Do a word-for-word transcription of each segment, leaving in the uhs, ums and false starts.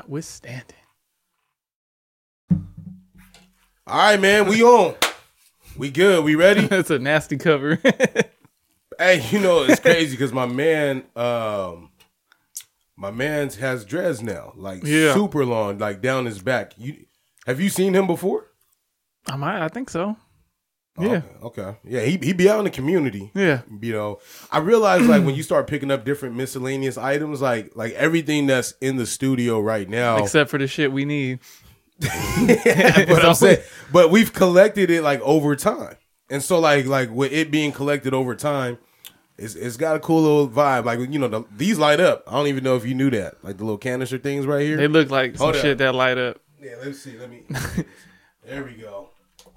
Notwithstanding. All right, man, we on. We good. We ready? That's a nasty cover. Hey, you know, it's crazy because my man, um, my man has dreads now, like yeah. super long, like down his back. You have you seen him before? I might. I think so. Oh, yeah. Okay. okay. Yeah. He he be out in the community. Yeah. You know, I realized like when you start picking up different miscellaneous items, like like everything that's in the studio right now, except for the shit we need. yeah, but I'm saying, but we've collected it like over time, and so like like with it being collected over time. It's it's got a cool little vibe. Like, you know, the, these light up. I don't even know if you knew that. Like the little canister things right here. They look like Hold some up. shit that light up. Yeah, let's see. Let me. There we go.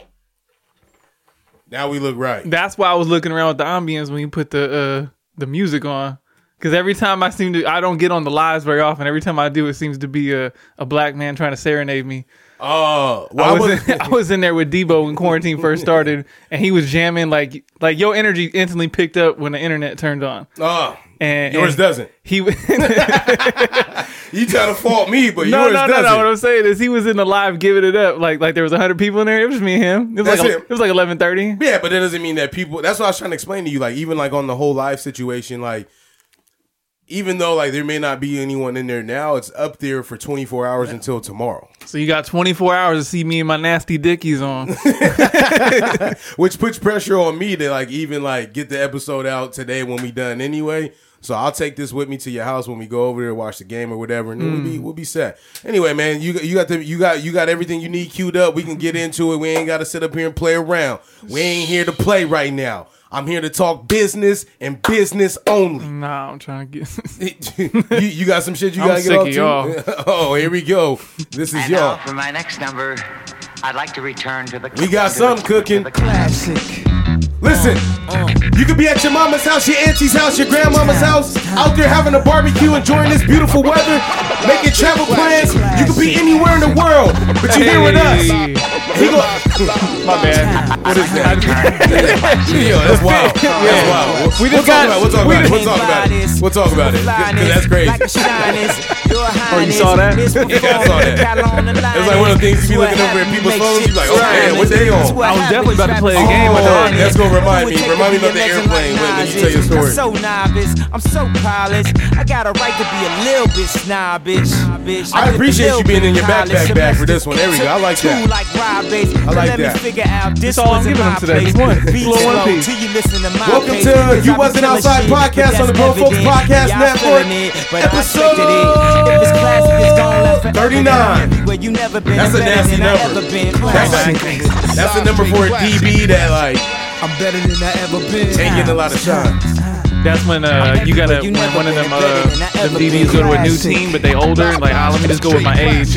Now we look right. That's why I was looking around with the ambience when you put the uh, the music on. Because every time I seem to, I don't get on the lives very often. Every time I do, it seems to be a, a black man trying to serenade me. Oh, well, I, was in, I was in there with Debo when quarantine first started, and he was jamming like like your energy instantly picked up when the internet turned on. Oh, and yours and doesn't. He you trying to fault me, but no, yours no, no, doesn't. no. What I'm saying is he was in the live giving it up, like like there was a hundred people in there. It was me and him. It was That's like him. It was like eleven thirty. Yeah, but that doesn't mean that people. That's what I was trying to explain to you. Like even like on the whole live situation, like. Even though like there may not be anyone in there now, it's up there for twenty-four hours until tomorrow. So you got twenty-four hours to see me and my nasty dickies on. Which puts pressure on me to like even like get the episode out today when we done anyway. So I'll take this with me to your house when we go over there, watch the game or whatever, and then mm. we'll be we'll be set. Anyway, man, you you got the you got you got everything you need queued up. We can get into it. We ain't gotta sit up here and play around. We ain't here to play right now. I'm here to talk business and business only. Nah, I'm trying to get. you, you got some shit you I'm gotta get off of to? Oh, here we go. This is and y'all. Now for my next number, I'd like to return to the. We got something cooking. Classic. Listen, uh, uh. you could be at your mama's house, your auntie's house, your grandmama's house, out there having a barbecue, enjoying this beautiful weather, making travel plans. You could be anywhere in the world, but you're here with us. He go, my bad. What is that? Yo, that's wild. That's wild. We just we'll talk about it. We'll talk about it. We'll talk about it. We'll talk about it. Because that's crazy. Oh, you saw that? Yeah, I saw that. It was like one of the things you be looking over at people's phones. You be like, oh man, what they on? I was definitely about to play a game with that. That's gonna remind me. Remind me about the airplane when, when you tell your story. I'm so novice. I'm so polished. I got a right to be a little bit snobbish. I appreciate you being in your backpack bag for this one. There we go. I like that. I like that. That's all I'm giving them today. Just one. Little one piece. Welcome to You Wasn't Outside Podcast on the Grown Folks Podcast Network. Episode thirty-nine. That's a nasty number. That's, like, that's a number for a D B that like I'm better than I ever been. Ain't getting a lot of shots. That's when uh, you gotta when one of them uh, them D Bs go to a new team, but they older. And like, ah, let me just go with my age.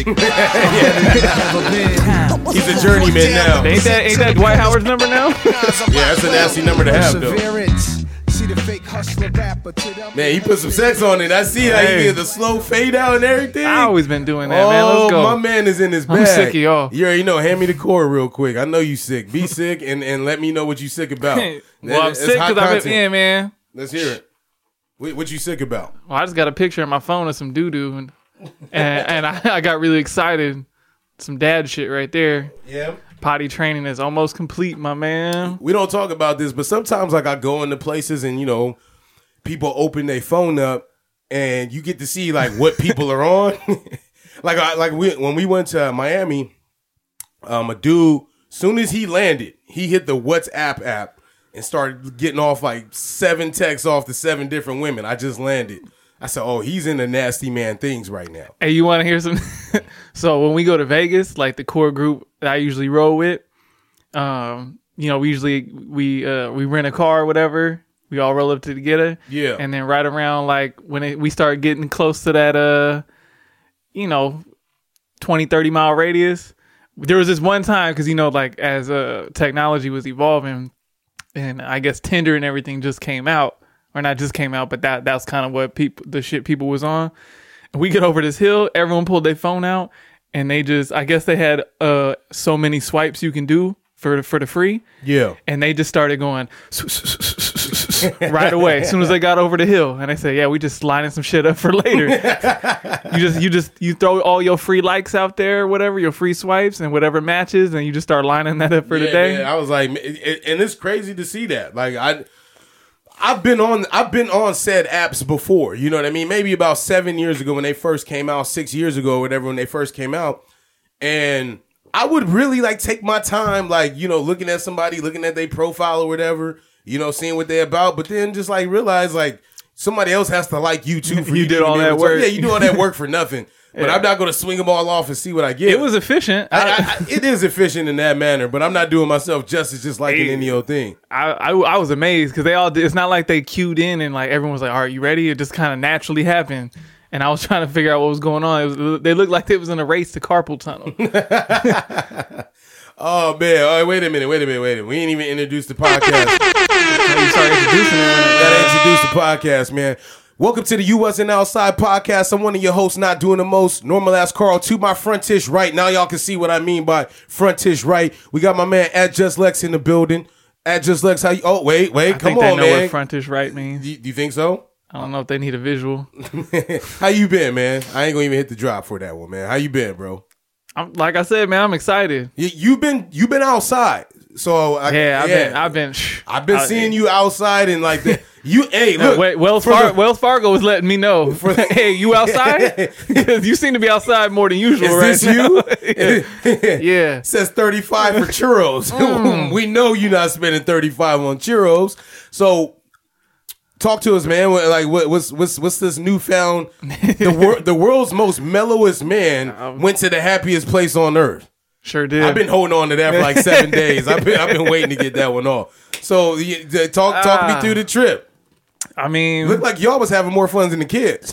He's a journeyman now. Ain't that ain't that Dwight Howard's number now? Yeah, that's a nasty number to have though. See the fake hustler rapper to them. Man, he put some sex on it. I see how he did the slow fade out and everything. I always been doing that, oh, man. Let's go. My man is in his bag. I'm sick of y'all. You already know. Hand me the cord real quick. I know you sick. Be sick and, and let me know what you sick about. Well, I'm it's sick because I've been in, man. Let's hear it. What, what you sick about? Well, I just got a picture on my phone of some doo doo, and and, and I, I got really excited. Some dad shit right there. Yeah. Potty training is almost complete, my man. We don't talk about this, but sometimes like I go into places and you know. People open their phone up and you get to see like what people are on. like I, like we, when we went to Miami, um, a dude, soon as he landed, he hit the WhatsApp app and started getting off like seven texts off to seven different women. I just landed. I said, oh, he's in the nasty man things right now. Hey, you want to hear some? So when we go to Vegas, like the core group that I usually roll with, um, you know, we usually we uh, we rent a car or whatever. We all roll up together. Yeah. And then right around like when it, we start getting close to that, uh, you know, twenty, thirty mile radius. There was this one time because, you know, like as uh, technology was evolving and I guess Tinder and everything just came out or not just came out, but that that's kind of what people, the shit people was on. And we get over this hill. Everyone pulled their phone out and they just, I guess they had uh, so many swipes you can do for, for the free. Yeah. And they just started going right away. As soon as they got over the hill, and they said, "Yeah, we just lining some shit up for later." you just you just you throw all your free likes out there, whatever your free swipes and whatever matches, and you just start lining that up for yeah, the day. Man, I was like, it, it, and it's crazy to see that. Like I. I've been on I've been on said apps before, you know what I mean? Maybe about seven years ago when they first came out, six years ago, whatever, when they first came out. And I would really like take my time, like, you know, looking at somebody, looking at their profile or whatever, you know, seeing what they're about, but then just like realize like somebody else has to like you too. For you you did all that to, work. Yeah, you do all that work for nothing. But yeah. I'm not going to swing them all off and see what I get. It was efficient. I, I, I, it is efficient in that manner, but I'm not doing myself justice just liking any old thing. I, I, I was amazed because they all did. It's not like they queued in and like everyone was like, all right, you ready? It just kind of naturally happened. And I was trying to figure out what was going on. It was, they looked like it was in a race to carpal tunnel. Oh, man. All right, wait a minute. Wait a minute. Wait a minute. We ain't even introduced the podcast. You started introducing it. Gotta introduce the podcast, man. Welcome to the You Wasn't Outside podcast. I'm one of your hosts, not doing the most. Normal ass Carl. To my frontish right. Now y'all can see what I mean by frontish right. We got my man at Just Lex in the building. At Just Lex, how you? Oh, wait, wait. I Come think on, they know man. what frontish right means. Do you, do you think so? I don't know if they need a visual. How you been, man? I ain't gonna even hit the drop for that one, man. How you been, bro? I'm, like I said, man, I'm excited. You, you've been you been outside, so I, yeah, I've yeah. been, I've been, I've been I, seeing you outside and like the, you. Hey, look, wait, Wells, Far- the, Wells Fargo was letting me know. For the, hey, you outside? Because you seem to be outside more than usual, is right? This now. you? yeah. yeah. Says thirty-five for churros. Mm. We know you're not spending thirty-five on churros. So talk to us, man. Like, what, what's what's what's this newfound? The wor- the world's most mellowest man um, went to the happiest place on earth. Sure did. I've been holding on to that for like seven days. I've been I've been waiting to get that one off. So talk talk uh, me through the trip. I mean, looked like y'all was having more fun than the kids.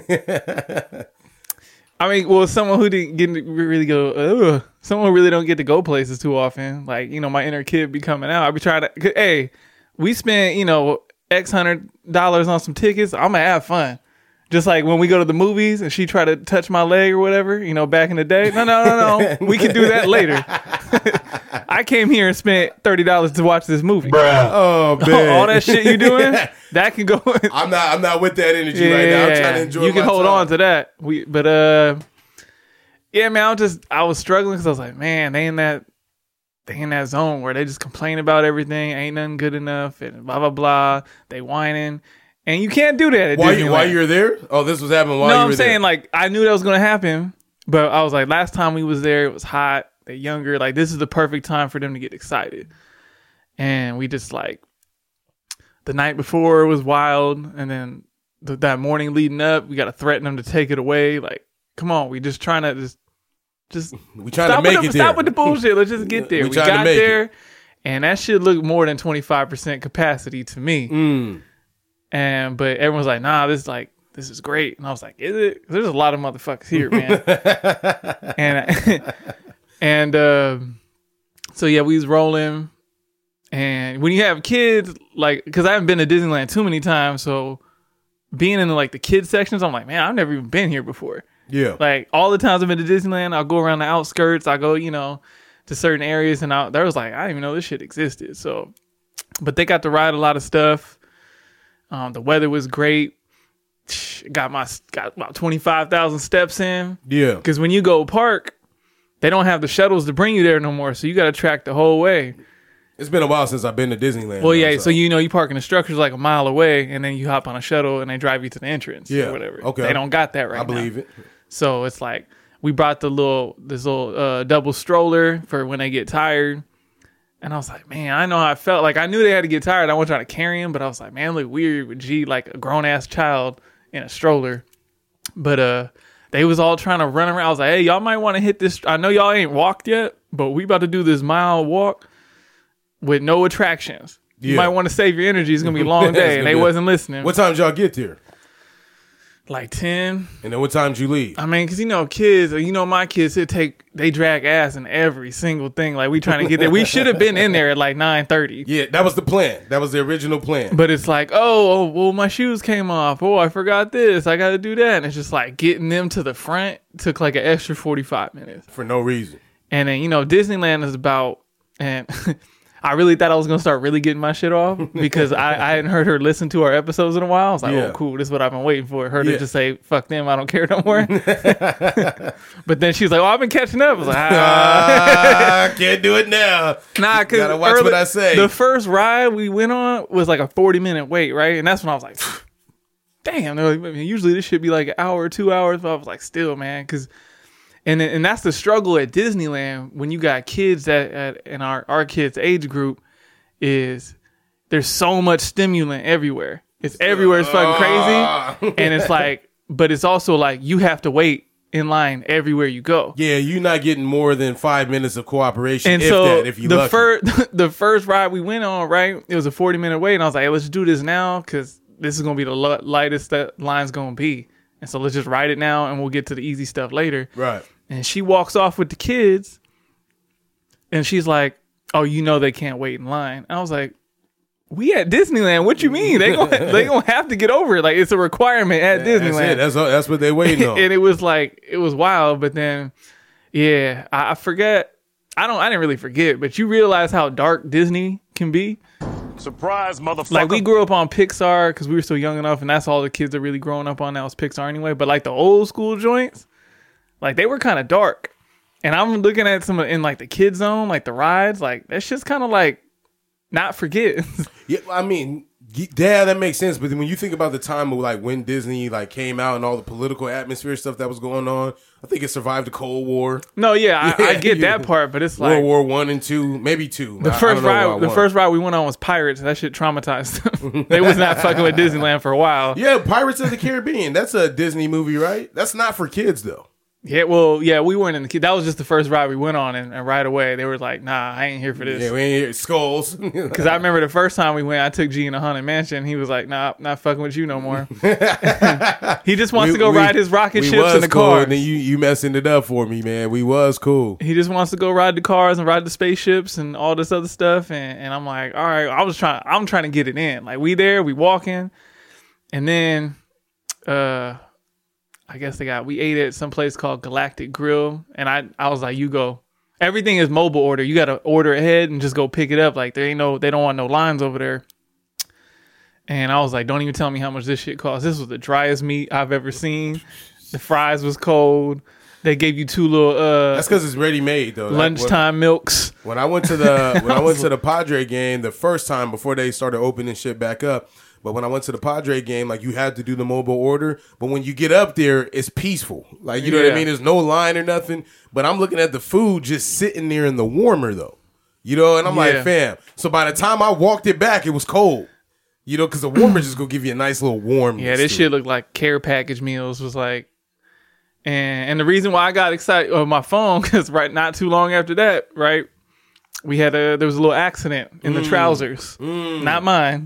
I mean, well, someone who didn't get to really go, ugh, someone who really don't get to go places too often. Like, you know, my inner kid be coming out. I be trying to. Hey, we spent, you know, X hundred dollars on some tickets. I'm gonna have fun. Just like when we go to the movies and she try to touch my leg or whatever, you know, back in the day. No, no, no, no. We can do that later. I came here and spent thirty dollars to watch this movie. Bruh. Oh, man. All that shit you doing, that can go. I'm not I'm not with that energy yeah, right now. I'm trying to enjoy You can my hold time. on to that. We, But, uh, yeah, man, I was just, I was struggling because I was like, man, they in that, they in that zone where they just complain about everything. Ain't nothing good enough and blah, blah, blah. They whining. And you can't do that at Why, Disneyland. while you're there? Oh, this was happening while no, you were I'm there. saying, like, I knew that was going to happen, but I was like, last time we was there, it was hot. They're younger. Like, this is the perfect time for them to get excited. And we just, like, the night before was wild. And then th- that morning leading up, we got to threaten them to take it away. Like, come on. We just trying to just, just we trying stop to make with it the, there. Stop with the bullshit. Let's just get there. we we got got there. It. And that shit looked more than twenty-five percent capacity to me. Mm. And but everyone's like, nah, this is like this is great. And I was like, is it? There's a lot of motherfuckers here, man. and and uh, so yeah, we was rolling. And when you have kids, like, because I haven't been to Disneyland too many times, so being in like the kids sections, I'm like, man, I've never even been here before. Yeah. Like all the times I've been to Disneyland, I'll go around the outskirts. I go, you know, to certain areas, and I, there was like, I didn't even know this shit existed. So, but they got to ride a lot of stuff. Um, the weather was great. Got my got about twenty-five thousand steps in. Yeah. Because when you go park, they don't have the shuttles to bring you there no more, so you got to track the whole way. It's been a while since I've been to Disneyland. Well, yeah, though, so. so you know you park in the structures like a mile away, and then you hop on a shuttle, and they drive you to the entrance yeah. or whatever. Okay. They don't got that right now. I believe it. So it's like we brought the little this little uh, double stroller for when they get tired. And I was like, man, I know how I felt. Like, I knew they had to get tired. I wasn't trying to carry him, but I was like, man, it look weird with G, like a grown-ass child in a stroller. But uh, they was all trying to run around. I was like, hey, y'all might want to hit this. I know y'all ain't walked yet, but we about to do this mile walk with no attractions. Yeah. You might want to save your energy. It's going to be a long day. And they wasn't listening. What time did y'all get there? Like ten. And then what time did you leave? I mean, because, you know, kids, you know, my kids, they take, they drag ass in every single thing. Like, we trying to get there. We should have been in there at like nine thirty. Yeah, that was the plan. That was the original plan. But it's like, oh, oh, well, my shoes came off. Oh, I forgot this. I got to do that. And it's just like getting them to the front took like an extra forty-five minutes. For no reason. And then, you know, Disneyland is about, and I really thought I was gonna start really getting my shit off because I, I hadn't heard her listen to our episodes in a while. I was like, Yeah. oh, cool, this is what I've been waiting for. Her Yeah. to just say, fuck them, I don't care no more. But then she's like, oh, I've been catching up. I was like, ah. I can't do it now. Nah, because Gotta watch what I say. The first ride we went on was like a forty minute wait, right? And that's when I was like, damn. Like, I mean, usually this should be like an hour or two hours, but I was like, still, man, because. And and that's the struggle at Disneyland when you got kids that at in our, our kids' age group is there's so much stimulant everywhere. It's everywhere. It's fucking crazy. And it's like, but it's also like you have to wait in line everywhere you go. Yeah, you're not getting more than five minutes of cooperation. And if so that, if you the lucky. first the first ride we went on, right? It was a forty minute wait, and I was like, hey, let's do this now because this is gonna be the li- lightest that line's gonna be. And so let's just ride it now, and we'll get to the easy stuff later. Right. And she walks off with the kids, and she's like, "Oh, you know they can't wait in line." I was like, "We at Disneyland? What you mean? They gonna they gonna have to get over it? Like it's a requirement at That's Disneyland." it. That's all, that's what they waiting on. And it was like it was wild. But then, yeah, I, I forget. I don't. I didn't really forget, but you realize how dark Disney can be. Surprise, motherfucker. Like we grew up on Pixar because we were still young enough, and that's all the kids are really growing up on now is Pixar anyway. But like the old school joints, like they were kind of dark. And I'm looking at some of, in like the kid zone, like the rides, like that's just kind of like not forget. Yeah, I mean, yeah, that makes sense. But then when you think about the time of like when Disney like came out and all the political atmosphere stuff that was going on, I think it survived the Cold War, No, yeah, I, I get Yeah. that part, but it's like World War One and Two, maybe two. the I- I first don't know ride. why The one. first ride we went on was Pirates. That shit traumatized them. They was not fucking with Disneyland for a while. Yeah, Pirates of the Caribbean. That's a Disney movie, right? That's not for kids though. Yeah, well, yeah, we weren't in the kid. That was just the first ride we went on, and, and right away they were like, "Nah, I ain't here for this." Yeah, we ain't here. Skulls. Because I remember the first time we went, I took G in a Haunted Mansion. He was like, "Nah, not fucking with you no more." He just wants We- to go we- ride his rocket we ships was and the cool, cars. and then you you messing it up for me, man. We was cool. He just wants to go ride the cars and ride the spaceships and all this other stuff. And, and I'm like, all right, I was trying, I'm trying to get it in. Like we there, we walking, and then, uh, I guess they got, we ate at some place called Galactic Grill. And I, I was like, you go, everything is mobile order. You got to order ahead and just go pick it up. Like there ain't no, they don't want no lines over there. And I was like, don't even tell me how much this shit costs. This was the driest meat I've ever seen. The fries was cold. They gave you two little, uh, That's because it's ready made though. Like, lunchtime milks. When I went to the when I went to the Padre game the first time before they started opening shit back up, but when I went to the Padre game, like you had to do the mobile order. But when you get up there, it's peaceful. Like you know what Yeah. I mean? There's no line or nothing. But I'm looking at the food just sitting there in the warmer though. You know, and I'm Yeah. like, fam. So by the time I walked it back, it was cold. You know, because the warmer just gonna give you a nice little warm. Yeah, this shit looked like care package meals. Was like, and and the reason why I got excited on my phone because right not too long after that, right, we had a there was a little accident in the trousers, not mine,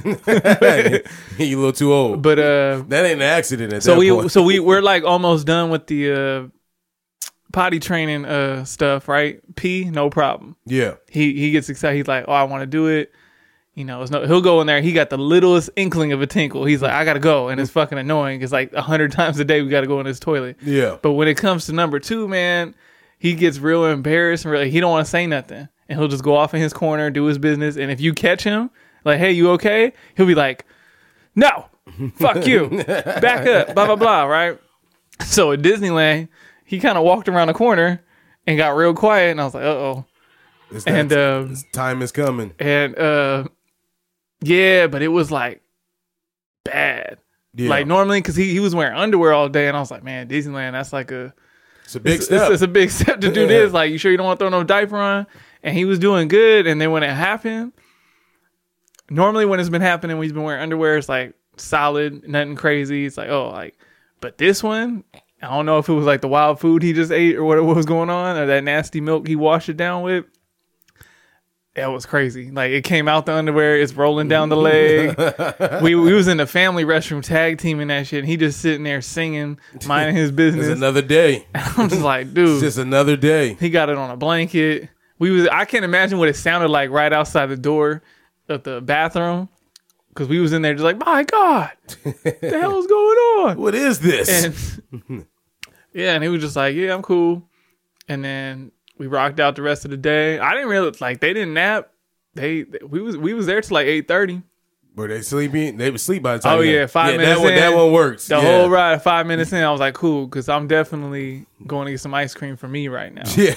You a little too old. but uh, That ain't an accident at so that we point. so we we're like almost done with the uh potty training uh stuff, right? P, no problem. yeah. He he gets excited. He's like, oh, I want to do it. You know, it's no, he'll go in there. He got the littlest inkling of a tinkle. He's like, I gotta go, and it's fucking annoying. It's like a hundred times a day we gotta go in his toilet. Yeah. But when it comes to number two, man, he gets real embarrassed and really he don't want to say nothing, and he'll just go off in his corner, do his business. And if you catch him, like, hey, you okay? He'll be like, no, fuck you, back up, blah blah blah, right? So at Disneyland, he kind of walked around the corner and got real quiet, and I was like, uh oh. It's that- And um, it's time is coming. and uh, yeah, but it was like bad. Yeah. Like normally, because he, he was wearing underwear all day, and I was like, man, Disneyland, that's like a It's a big it's, step. It's, it's a big step to do Yeah. this. Like, you sure you don't want to throw no diaper on? And he was doing good, and then when it happened, normally when it's been happening, when he's been wearing underwear, it's like solid, nothing crazy. It's like, oh, like, but this one, I don't know if it was like the wild food he just ate or what, what was going on, or that nasty milk he washed it down with. That was crazy. Like it came out the underwear, it's rolling down the leg. we we was in the family restroom tag teaming that shit. And he just sitting there singing, minding his business. It's another day. I'm just like, dude, It's just another day. he got it on a blanket. We was I can't imagine what it sounded like right outside the door of the bathroom because we was in there just like, my God, what the hell is going on? What is this? And yeah, and he was just like, yeah, I'm cool. And then we rocked out the rest of the day. I didn't really like they didn't nap They, they we was we was there till like eight thirty. Were they sleeping? They would sleep by the time. Oh you yeah, got- five yeah, minutes that one, in. that one works. The yeah. whole ride, five minutes in, I was like, cool, because I'm definitely going to get some ice cream for me right now. Yeah.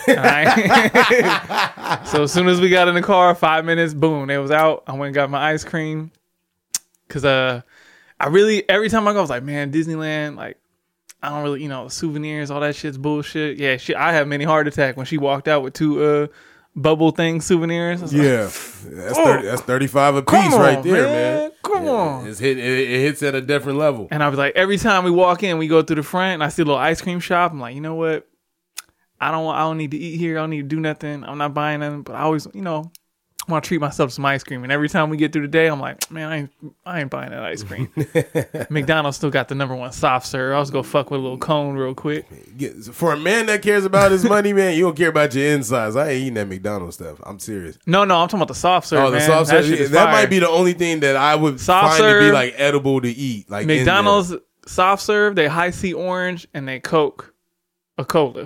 I- so as soon as we got in the car, five minutes, boom, it was out. I went and got my ice cream. Cause uh, I really every time I go, I was like, man, Disneyland, like, I don't really, you know, souvenirs, all that shit's bullshit. Yeah, shit, I have many heart attack when she walked out with two uh bubble thing souvenirs. I was like, Yeah, that's Oh. thirty, that's thirty-five a piece Come on, right there, man. man. Come Yeah, on. it's hit, it, it hits at a different level. And I was like, every time we walk in, we go through the front, and I see a little ice cream shop. I'm like, you know what? I don't, I don't need to eat here. I don't need to do nothing. I'm not buying nothing. But I always, you know, want to treat myself to some ice cream. And every time we get through the day, I'm like, man, I ain't, I ain't buying that ice cream. McDonald's still got the number one soft serve. I was gonna fuck with a little cone real quick. Yeah, for a man that cares about his money, man, you don't care about your insides. I ain't eating that McDonald's stuff. I'm serious. No, no, I'm talking about the soft serve. Oh, the man. soft that serve. shit yeah, is that fire. might be the only thing that I would Soft find to be serve, like edible to eat. Like in there. McDonald's soft serve. They high C orange and they Coke, a cola.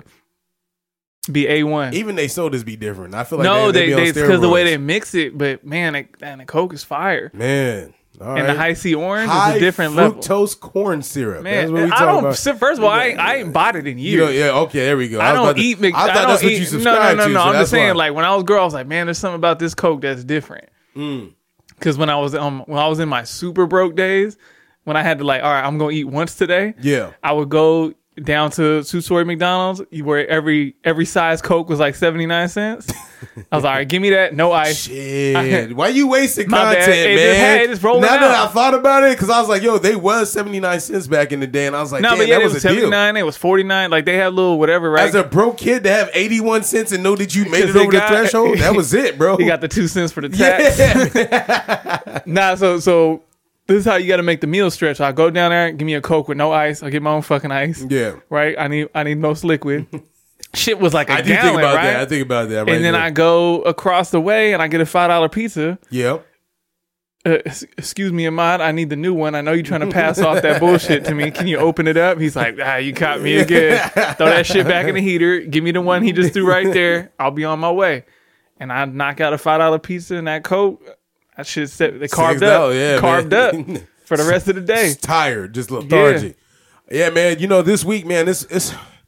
Be A one. Even they sodas be different. I feel like No, they, they they, they because the way steroids. they mix it. But man, it, and the Coke is fire. man. All And the right. high C orange High is a different level. fructose corn syrup. That's Man, what we I talking don't. about. First of all, I ain't, I ain't bought it in You know, years. yeah, okay, there we go. I was don't about to- eat. Mc, I thought I don't that's what eat, you no, subscribe no, no, to. no. so I'm that's just saying, why. like when I was a girl, I was like, man, there's something about this Coke that's different. Mm. Because when I was um when I was in my super broke days, when I had to like, all right, I'm gonna eat once today. Yeah. I would go down to two-story McDonald's where every every size Coke was like seventy-nine cents. I was like, all right, give me that, no ice. Shit. Why you wasting My bad. content, It man? just- hey, it just rolling now that out. I thought about it, because I was like, yo, they was seventy-nine cents back in the day, and I was like, No, damn, but yeah, that it was, was a deal. seventy-nine, it was forty-nine. Like they had little whatever, right? As a broke kid to have eighty-one cents and know that you made it they over got- the threshold, that was it, bro. He got the two cents for the tax. yeah. Nah, so so this is how you got to make the meal stretch. I go down there, give me a Coke with no ice. I get my own fucking ice. Yeah. Right. I need I need most liquid. Shit was like a I do gallon, think about right? that. I think about that. Right and then there. I go across the way and I get a five dollar pizza. yeah. Uh, s- excuse me, Ahmad. I need the new one. I know you're trying to pass off that bullshit to me. Can you open it up? He's like, ah, you caught me again. Throw that shit back in the heater. Give me the one he just threw right there. I'll be on my way. And I knock out a five dollar pizza and that Coke. I should set they carved Six up, dollars, yeah, carved man. up for the rest of the day. Just tired, just lethargic. Yeah. man. You know, this week, man, this it's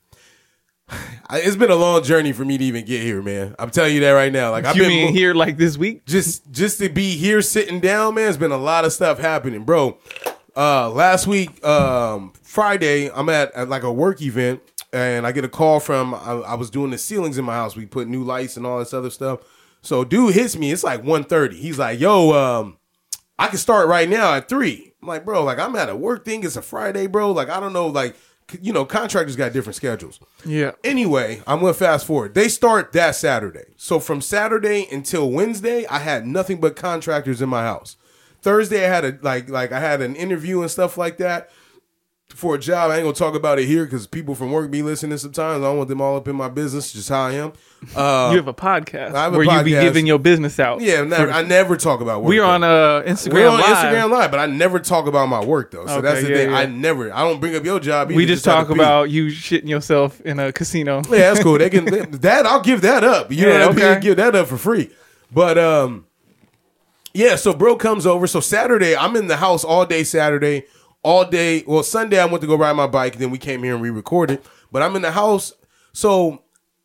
it's been a long journey for me to even get here, man. I'm telling you that right now. Like I've You been mean mo- here like this week? just just to be here sitting down, man. It's been a lot of stuff happening, bro. Uh, last week, um, Friday, I'm at, at like a work event, and I get a call from. I, I was doing the ceilings in my house. We put new lights and all this other stuff. So, dude hits me. It's like one thirty. He's like, "Yo, um, I can start right now at three." I'm like, "Bro, like I'm at a work thing. It's a Friday, bro. Like I don't know, like c- you know, contractors got different schedules." Yeah. Anyway, I'm gonna fast forward. They start that Saturday. So from Saturday until Wednesday, I had nothing but contractors in my house. Thursday, I had a like like I had an interview and stuff like that for a job. I ain't gonna talk about it here because people from work be listening sometimes. I don't want them all up in my business, just how I am. Uh, You have a podcast I have a where you be podcast. giving your business out. yeah, never, I never talk about work. We are though. on uh, Instagram We're on Live. Instagram Live, but I never talk about my work though. So Okay, that's the yeah, thing. yeah. I never. I don't bring up your job. Either, We just out talk of pee. about you shitting yourself in a casino. Yeah, that's cool. They can that I'll give that up. You Yeah, know what I okay. mean? Give that up for free. But um, yeah. So bro comes over. So Saturday, I'm in the house all day. Saturday, all day. Well, Sunday I went to go ride my bike. Then we came here and we recorded. But I'm in the house. So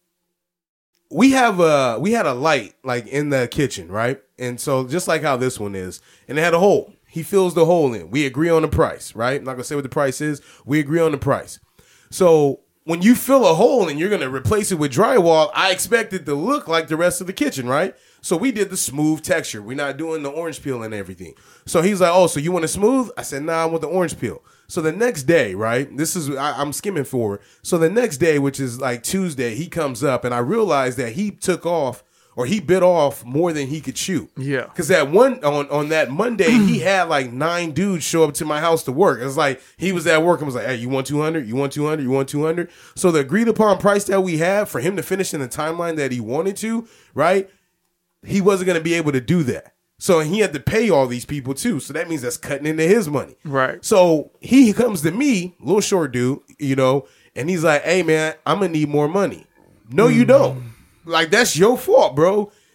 we have a we had a light like in the kitchen, right? And so just like how this one is, and it had a hole. He fills the hole in. We agree on the price, right? I'm not gonna say what the price is. We agree on the price. So when you fill a hole and you're gonna replace it with drywall, I expect it to look like the rest of the kitchen, right? So we did the smooth texture. We're not doing the orange peel and everything. So he's like, "Oh, so you want it smooth?" I said, "Nah, I want the orange peel." So the next day, right? This is I, I'm skimming forward. So the next day, which is like Tuesday, he comes up and I realized that he took off or he bit off more than he could chew. Yeah. Because that one on on that Monday, he had like nine dudes show up to my house to work. It was like he was at work and was like, "Hey, you want two hundred? You want two hundred? You want two hundred?" So the agreed upon price that we had for him to finish in the timeline that he wanted to, right? He wasn't going to be able to do that. So he had to pay all these people too. So that means that's cutting into his money. Right. So he comes to me, little short dude, you know, and he's like, "Hey man, I'm gonna need more money." No, you don't. Like that's your fault, bro.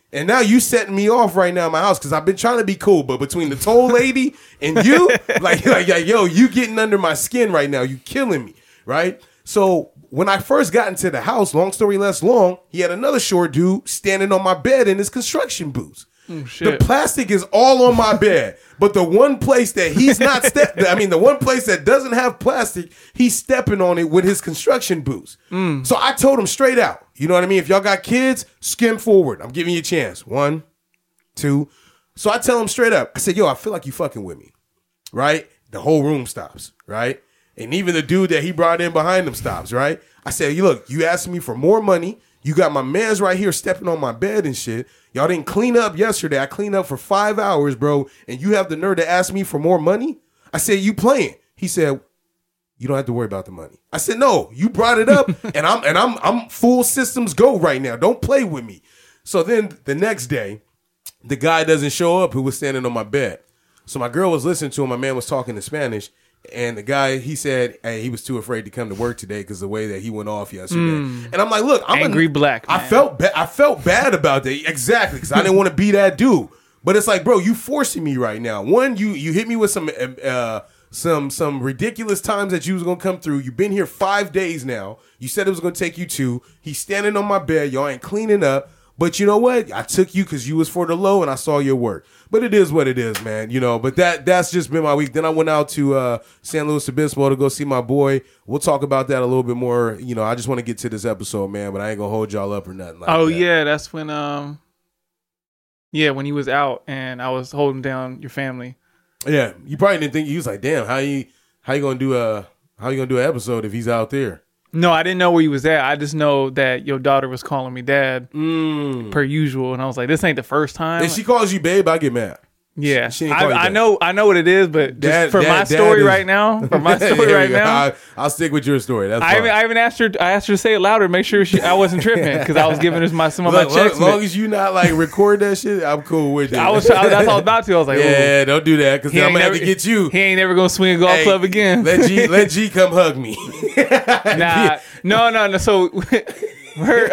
And now you setting me off right now in my house because I've been trying to be cool, but between the toll lady and you, like, like, like, yo, you getting under my skin right now. You killing me, right? So when I first got into the house, long story less long, he had another short dude standing on my bed in his construction boots. Oh, shit. The plastic is all on my bed, but the one place that he's not step, I mean, the one place that doesn't have plastic, he's stepping on it with his construction boots. Mm. So I told him straight out, you know what I mean? If y'all got kids, skim forward. I'm giving you a chance. One, two. So I tell him straight up. I said, yo, I feel like you fucking with me, right? The whole room stops, right? And even the dude that he brought in behind him stops, right? I said, you look, you asked me for more money. You got my mans right here stepping on my bed and shit. Y'all didn't clean up yesterday. I cleaned up for five hours, bro. And you have the nerve to ask me for more money? I said, you playing. He said, you don't have to worry about the money. I said, no, you brought it up and I'm and I'm I'm full systems go right now. Don't play with me. So then the next day, the guy doesn't show up who was standing on my bed. So my girl was listening to him. My man was talking in Spanish. And the guy, he said, hey, he was too afraid to come to work today because the way that he went off yesterday. Mm. And I'm like, look, I'm angry a, black man. I felt ba- I felt bad about that. Exactly, because I didn't want to be that dude. But it's like, bro, you forcing me right now. One, you you hit me with some uh, some some ridiculous times that you was gonna come through. You've been here five days now. You said it was gonna take you two. He's standing on my bed. Y'all ain't cleaning up. But you know what? I took you because you was for the low and I saw your work. But it is what it is, man. You know, but that that's just been my week. Then I went out to uh, San Luis Obispo to go see my boy. We'll talk about that a little bit more. You know, I just want to get to this episode, man, but I ain't going to hold y'all up or nothing like oh, that. yeah. That's when, um, yeah, when he was out and I was holding down your family. Yeah. You probably didn't think, you was like, damn, how you, how you going to do a, how you going to do an episode if he's out there? No, I didn't know where he was at. I just know that your daughter was calling me dad mm. per usual. And I was like, this ain't the first time. If she calls you babe, I get mad. Yeah, she, she I, I know, I know what it is, but just dad, for dad, my dad story is, right now, for my story right now, I, I'll stick with your story. That's I fine. even, I even asked her, I asked her to say it louder, to make sure she, I wasn't tripping because I was giving her my some of Look, my checks. As long as you not like record that shit, I'm cool with it. I was, I, that's all I was about to. I was like, yeah, don't do that because I'm gonna never, have to get you. He ain't never gonna swing a golf hey, club again. let G, let G come hug me. Nah, no, no, no. So. Her,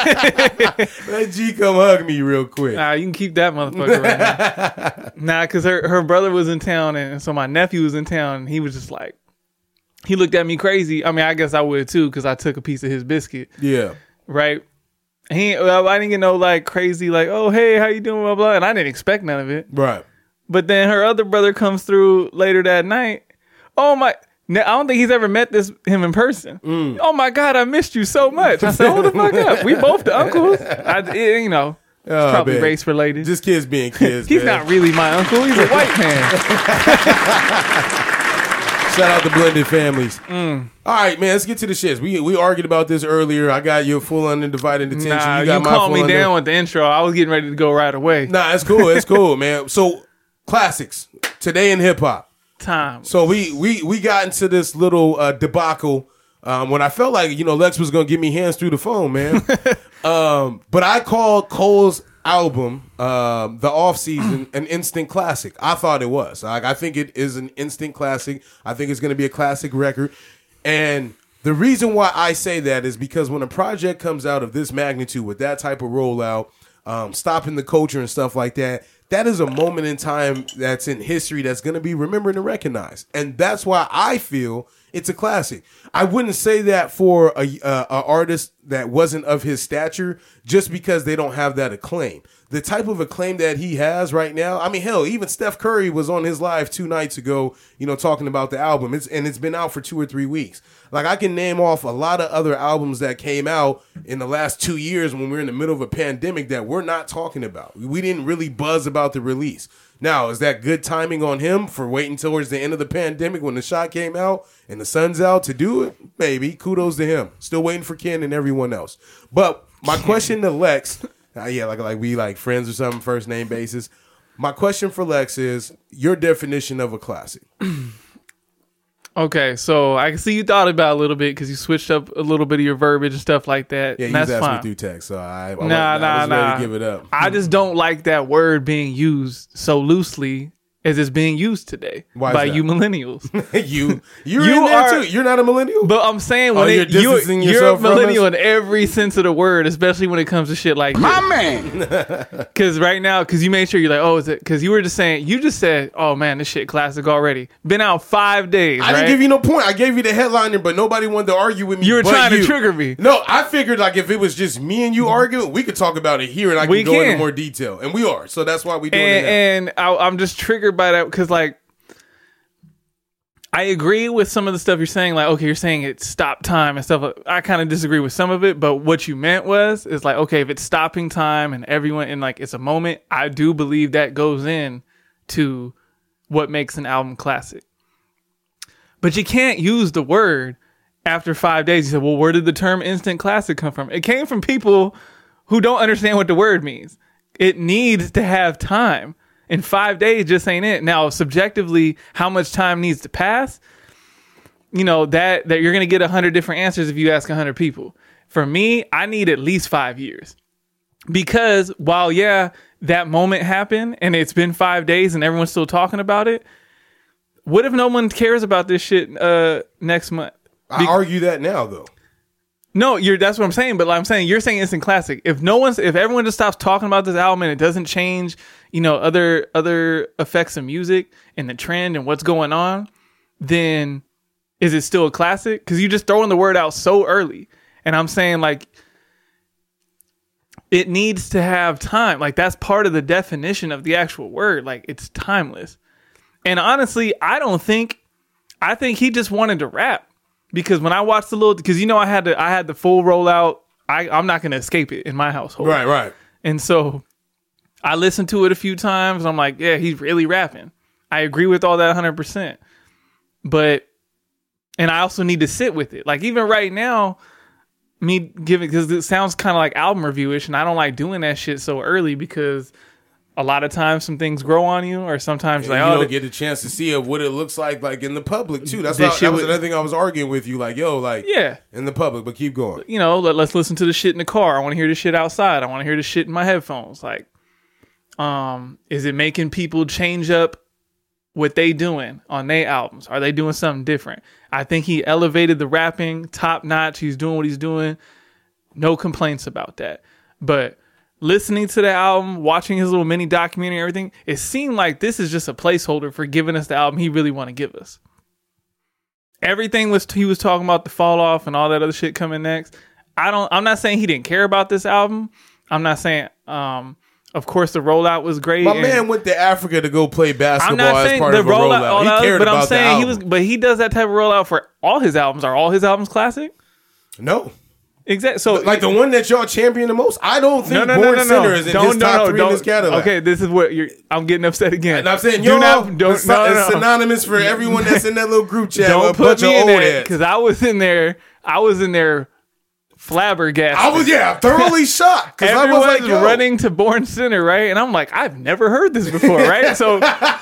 uh, let G come hug me real quick. Nah, you can keep that motherfucker right now. Nah, because her, her brother was in town, and so my nephew was in town, and he was just like, he looked at me crazy. I mean, I guess I would too, because I took a piece of his biscuit. Yeah. Right? He, well, I didn't get no like crazy, like, oh, hey, how you doing, blah, blah, and I didn't expect none of it. Right. But then her other brother comes through later that night. Oh, my... I don't think he's ever met this him in person. Mm. Oh my God, I missed you so much. I said, hold the fuck up. We both the uncles. I, it, you know, it's oh, probably man. race related. Just kids being kids. He's man. not really my uncle. He's a white man. Shout out to blended families. Mm. All right, man. Let's get to the shits. We we argued about this earlier. I got your full undivided attention. Nah, you got you my calmed me under- down with the intro. I was getting ready to go right away. Nah, it's cool. It's cool, man. So classics today in hip hop. Time. So we we we got into this little uh, debacle um, when I felt like you know Lex was gonna give me hands through the phone, man. um, but I called Cole's album, uh, The Off Season, an instant classic. I thought it was. Like, I think it is an instant classic. I think it's gonna be a classic record. And the reason why I say that is because when a project comes out of this magnitude with that type of rollout, um, stopping the culture and stuff like that. That is a moment in time that's in history that's going to be remembered and recognized. And that's why I feel it's a classic. I wouldn't say that for a, uh, a artist that wasn't of his stature just because they don't have that acclaim. The type of acclaim that he has right now, I mean, hell, even Steph Curry was on his live two nights ago, you know, talking about the album. It's, and it's been out for two or three weeks. Like, I can name off a lot of other albums that came out in the last two years when we were in the middle of a pandemic that we're not talking about. We didn't really buzz about the release. Now, is that good timing on him for waiting towards the end of the pandemic when the shot came out and the sun's out to do it? Maybe. Kudos to him. Still waiting for Ken and everyone else. But my question to Lex, uh, yeah, like like we like friends or something, first name basis. My question for Lex is your definition of a classic. Okay, so I can see you thought about it a little bit because you switched up a little bit of your verbiage and stuff like that. Yeah, you that's asked fine. me through text, so I, I, nah, I, nah, I was nah. ready to give it up. I just don't like that word being used so loosely, as it's being used today Why is by that? you millennials. you you're You in there are- too. You're not a millennial. But I'm saying Oh, when you're it, you're, distancing you're a yourself from millennial us? in every sense of the word, especially when it comes to shit like My man. Because right now, because you made sure you're like, oh, is it? Because you were just saying, you just said, oh man, this shit classic already. Been out five days. I right? didn't give you no point. I gave you the headliner, but nobody wanted to argue with me. You were but trying to you. trigger me. No, I figured like if it was just me and you arguing, we could talk about it here, and I can We go into can. more detail, and we are. So that's why we doing and, it now. and I, I'm just triggered by that because like I agree with some of the stuff you're saying. Like, okay, you're saying it stop time and stuff. I kind of disagree with some of it, but what you meant was is like, okay, if it's stopping time and everyone and like it's a moment, I do believe that goes in to what makes an album classic. But you can't use the word after five days. You said, well, where did the term instant classic come from? It came from people who don't understand what the word means. It needs to have time. And five days just ain't it. Now, subjectively, how much time needs to pass? You know, that, that you're going to get a hundred different answers if you ask a hundred people. For me, I need at least five years. Because while, yeah, that moment happened and it's been five days and everyone's still talking about it, what if no one cares about this shit uh, next month? I argue that now, though. No, you're. That's what I'm saying. But like I'm saying, you're saying instant classic. If no one's, if everyone just stops talking about this album and it doesn't change, you know, other other effects of music and the trend and what's going on, then is it still a classic? Because you just throwing the word out so early. And I'm saying like, it needs to have time. Like that's part of the definition of the actual word. Like it's timeless. And honestly, I don't think. I think he just wanted to rap. Because when I watched the little, because you know I had to, I had the full rollout. I, I'm not going to escape it in my household, Right, right. And so I listened to it a few times. I'm like, yeah, he's really rapping. I agree with all that one hundred percent. But, and I also need to sit with it. Like even right now, me giving, because it sounds kind of like album review-ish, and I don't like doing that shit so early because a lot of times some things grow on you, or sometimes And like, you oh, don't th- get a chance to see of what it looks like, like in the public too. That's This not, shit that was would- another thing I was arguing with you. Like, yo, like, yeah. in the public, but keep going. You know, let, let's listen to the shit in the car. I want to hear the shit outside. I want to hear the shit in my headphones. Like, um, is it making people change up what they doing on their albums? Are they doing something different? I think he elevated the rapping top notch. He's doing what he's doing. No complaints about that. But listening to the album, watching his little mini documentary and everything, it seemed like this is just a placeholder for giving us the album he really want to give us. Everything was he was talking about the fall off and all that other shit coming next. I don't I'm not saying he didn't care about this album. I'm not saying um of course the rollout was great. My and man went to Africa to go play I'm basketball not as saying part the of a rollout, rollout. all He that, cared but I'm about the saying he album. was but he does that type of rollout for all his albums. Are all his albums classic? No. Exactly. So Like the one that y'all champion the most? I don't think no, no, Born no, no, Sinner no. is in Don't, his no, top no, three don't. in his catalog. Okay, this is what you're. I'm getting upset again. And I'm saying, Do yo, not, don't, it's, no, no, it's no. synonymous for everyone that's in that little group chat. Don't a put bunch me of in old there heads. because I was in there. I was in there flabbergasted. I was, yeah, thoroughly shocked. Because I was Everyone's like, yo. running to Born Sinner, right? And I'm like, I've never heard this before, right? So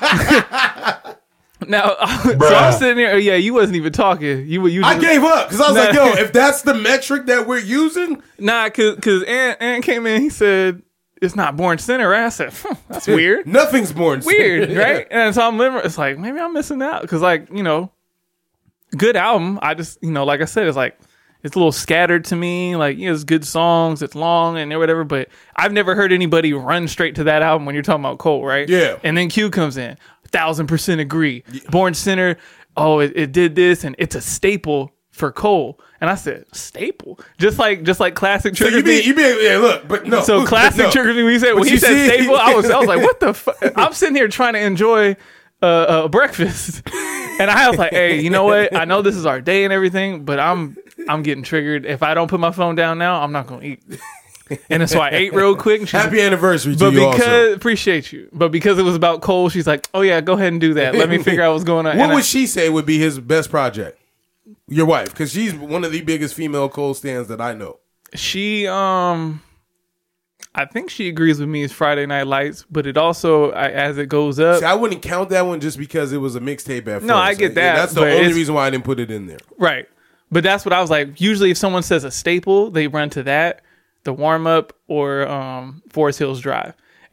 now, so I'm sitting there. Yeah, you wasn't even talking. You were. You I just- gave up because I was Nah. like, yo, if that's the metric that we're using, Nah, cause cause Ant, Ant came in. He said it's not Born Sinner. Right? I said hmm, that's weird. nothing's Born Sinner. Weird, right? And so I'm living. It's like maybe I'm missing out because, like, you know, good album. I just, you know, like I said, it's like it's a little scattered to me. Like, you know, it's good songs. It's long and whatever. But I've never heard anybody run straight to that album when you're talking about Cole, right? Yeah. And then Q comes in. Thousand percent agree. Born Sinner. Oh, it, it did this, and it's a staple for Cole. And I said, staple, just like just like classic So trigger. you be, you be, yeah, look, but no. So classic no. trigger thing. When he said But when he you said see- staple, I was I was like, what the fuck? I'm sitting here trying to enjoy uh, uh, breakfast, and I was like, hey, you know what? I know this is our day and everything, but I'm I'm getting triggered. If I don't put my phone down now, I'm not gonna eat. And so I ate real quick. And she's Happy anniversary to but you because also. appreciate you, but because it was about Cole, she's like, oh yeah, go ahead and do that. Let me figure out what's going on. What And I- would she say would be his best project? Your wife, because she's one of the biggest female Cole stands that I know. She, um, I think she agrees with me. It's Friday Night Lights, but it also, I, as it goes up, See, I wouldn't count that one just because it was a mixtape at first. No, I get that, That's the but only it's- reason why I didn't put it in there. right? But that's what I was like. Usually, if someone says a staple, they run to that, the warm up, or um, Forest Hills Drive.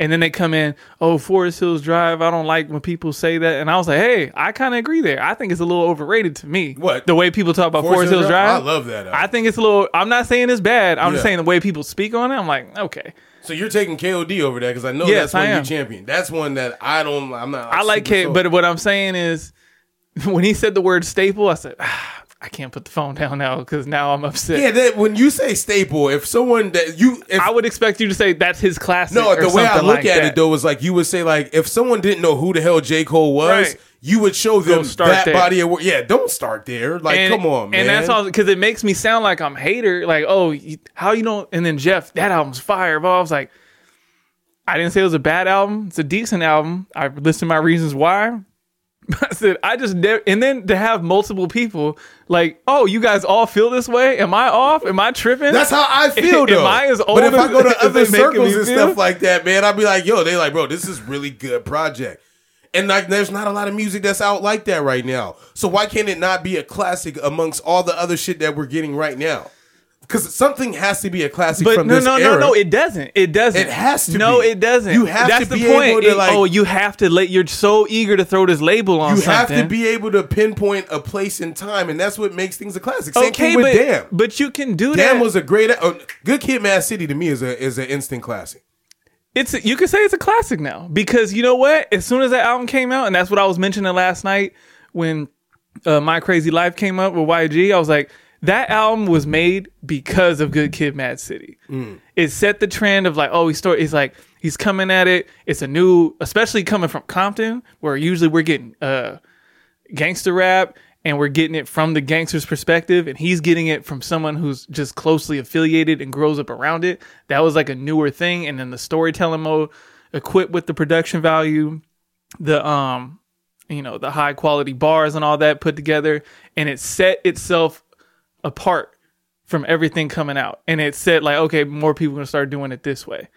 And then they come in, oh, Forest Hills Drive, I don't like when people say that. And I was like, hey, I kind of agree there. I think it's a little overrated to me. What? The way people talk about Forest, Forest Hills Hills Drive. Drive? I love that album. I think it's a little, I'm not saying it's bad. I'm Yeah. just saying the way people speak on it, I'm like, okay. So you're taking K O D over there because I know Yes, that's one I you am. champion. That's one that I don't. I'm not. I like super K, sold. but what I'm saying is, when he said the word staple, I said, ah, I can't put the phone down now because now I'm upset. yeah, that, when you say staple, if someone that you, if, I would expect you to say that's his classic. no, or the way I something look like at that. it though is like you would say like if someone didn't know who the hell J. Cole was, Right. you would show them Don't start that there. body of work. Yeah, don't start there. Like, And- come on, man. And that's all because it makes me sound like I'm hater. Like, oh, you- how you don't? And then Jeff, that album's fire. But I was like, I didn't say it was a bad album. It's a decent album. I listed my reasons why. I said I just ne- and then to have multiple people like, oh, you guys all feel this way. Am I off? Am I tripping? That's how I feel, though. Am I as old but if I as- go to as other they making circles me and feel? stuff like that, man, I'd be like, yo, they like, bro, this is really good project. And like, there's not a lot of music that's out like that right now. So why can't it not be a classic amongst all the other shit that we're getting right now? Because something has to be a classic But from no, this no, era. no, no, it doesn't. It doesn't. It has to No, be. it doesn't. You have That's to the be point. able to, It- like- oh, you have to let. You're so eager to throw this label on You something. have to be able to pinpoint a place in time, and that's what makes things a classic. Same okay, thing with but Damn. but you can do Damn that. was a great. Uh, Good Kid, Mad City to me is a is an instant classic. It's a, you could say it's a classic now because you know what? As soon as that album came out, and that's what I was mentioning last night when uh, My Crazy Life came up with Y G, I was like, that album was made because of Good Kid, Mad City. Mm. It set the trend of like, oh, he's start, he's like he's coming at it. It's a new, especially coming from Compton, where usually we're getting uh, gangster rap. And we're getting it from the gangster's perspective, and he's getting it from someone who's just closely affiliated and grows up around it. That was like a newer thing. And then the storytelling mode, equipped with the production value, the um, you know, the high quality bars and all that put together, and it set itself apart from everything coming out. And it said like, okay, more people are gonna start doing it this way.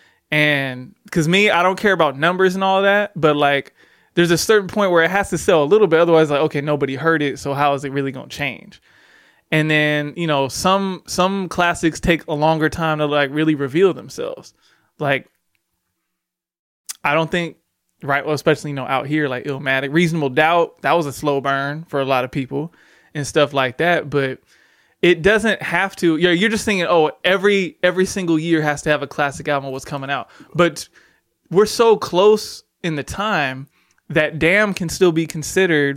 And because me, I don't care about numbers and all that, but like, there's a certain point where it has to sell a little bit. Otherwise, like, okay, nobody heard it. So how is it really going to change? And then, you know, some, some classics take a longer time to like really reveal themselves. Like, I don't think, right. Well, especially, you know, out here, like Illmatic, Reasonable Doubt, that was a slow burn for a lot of people and stuff like that. But it doesn't have to, you're, you're just thinking, oh, every, every single year has to have a classic album of what's coming out. But we're so close in the time that Damn can still be considered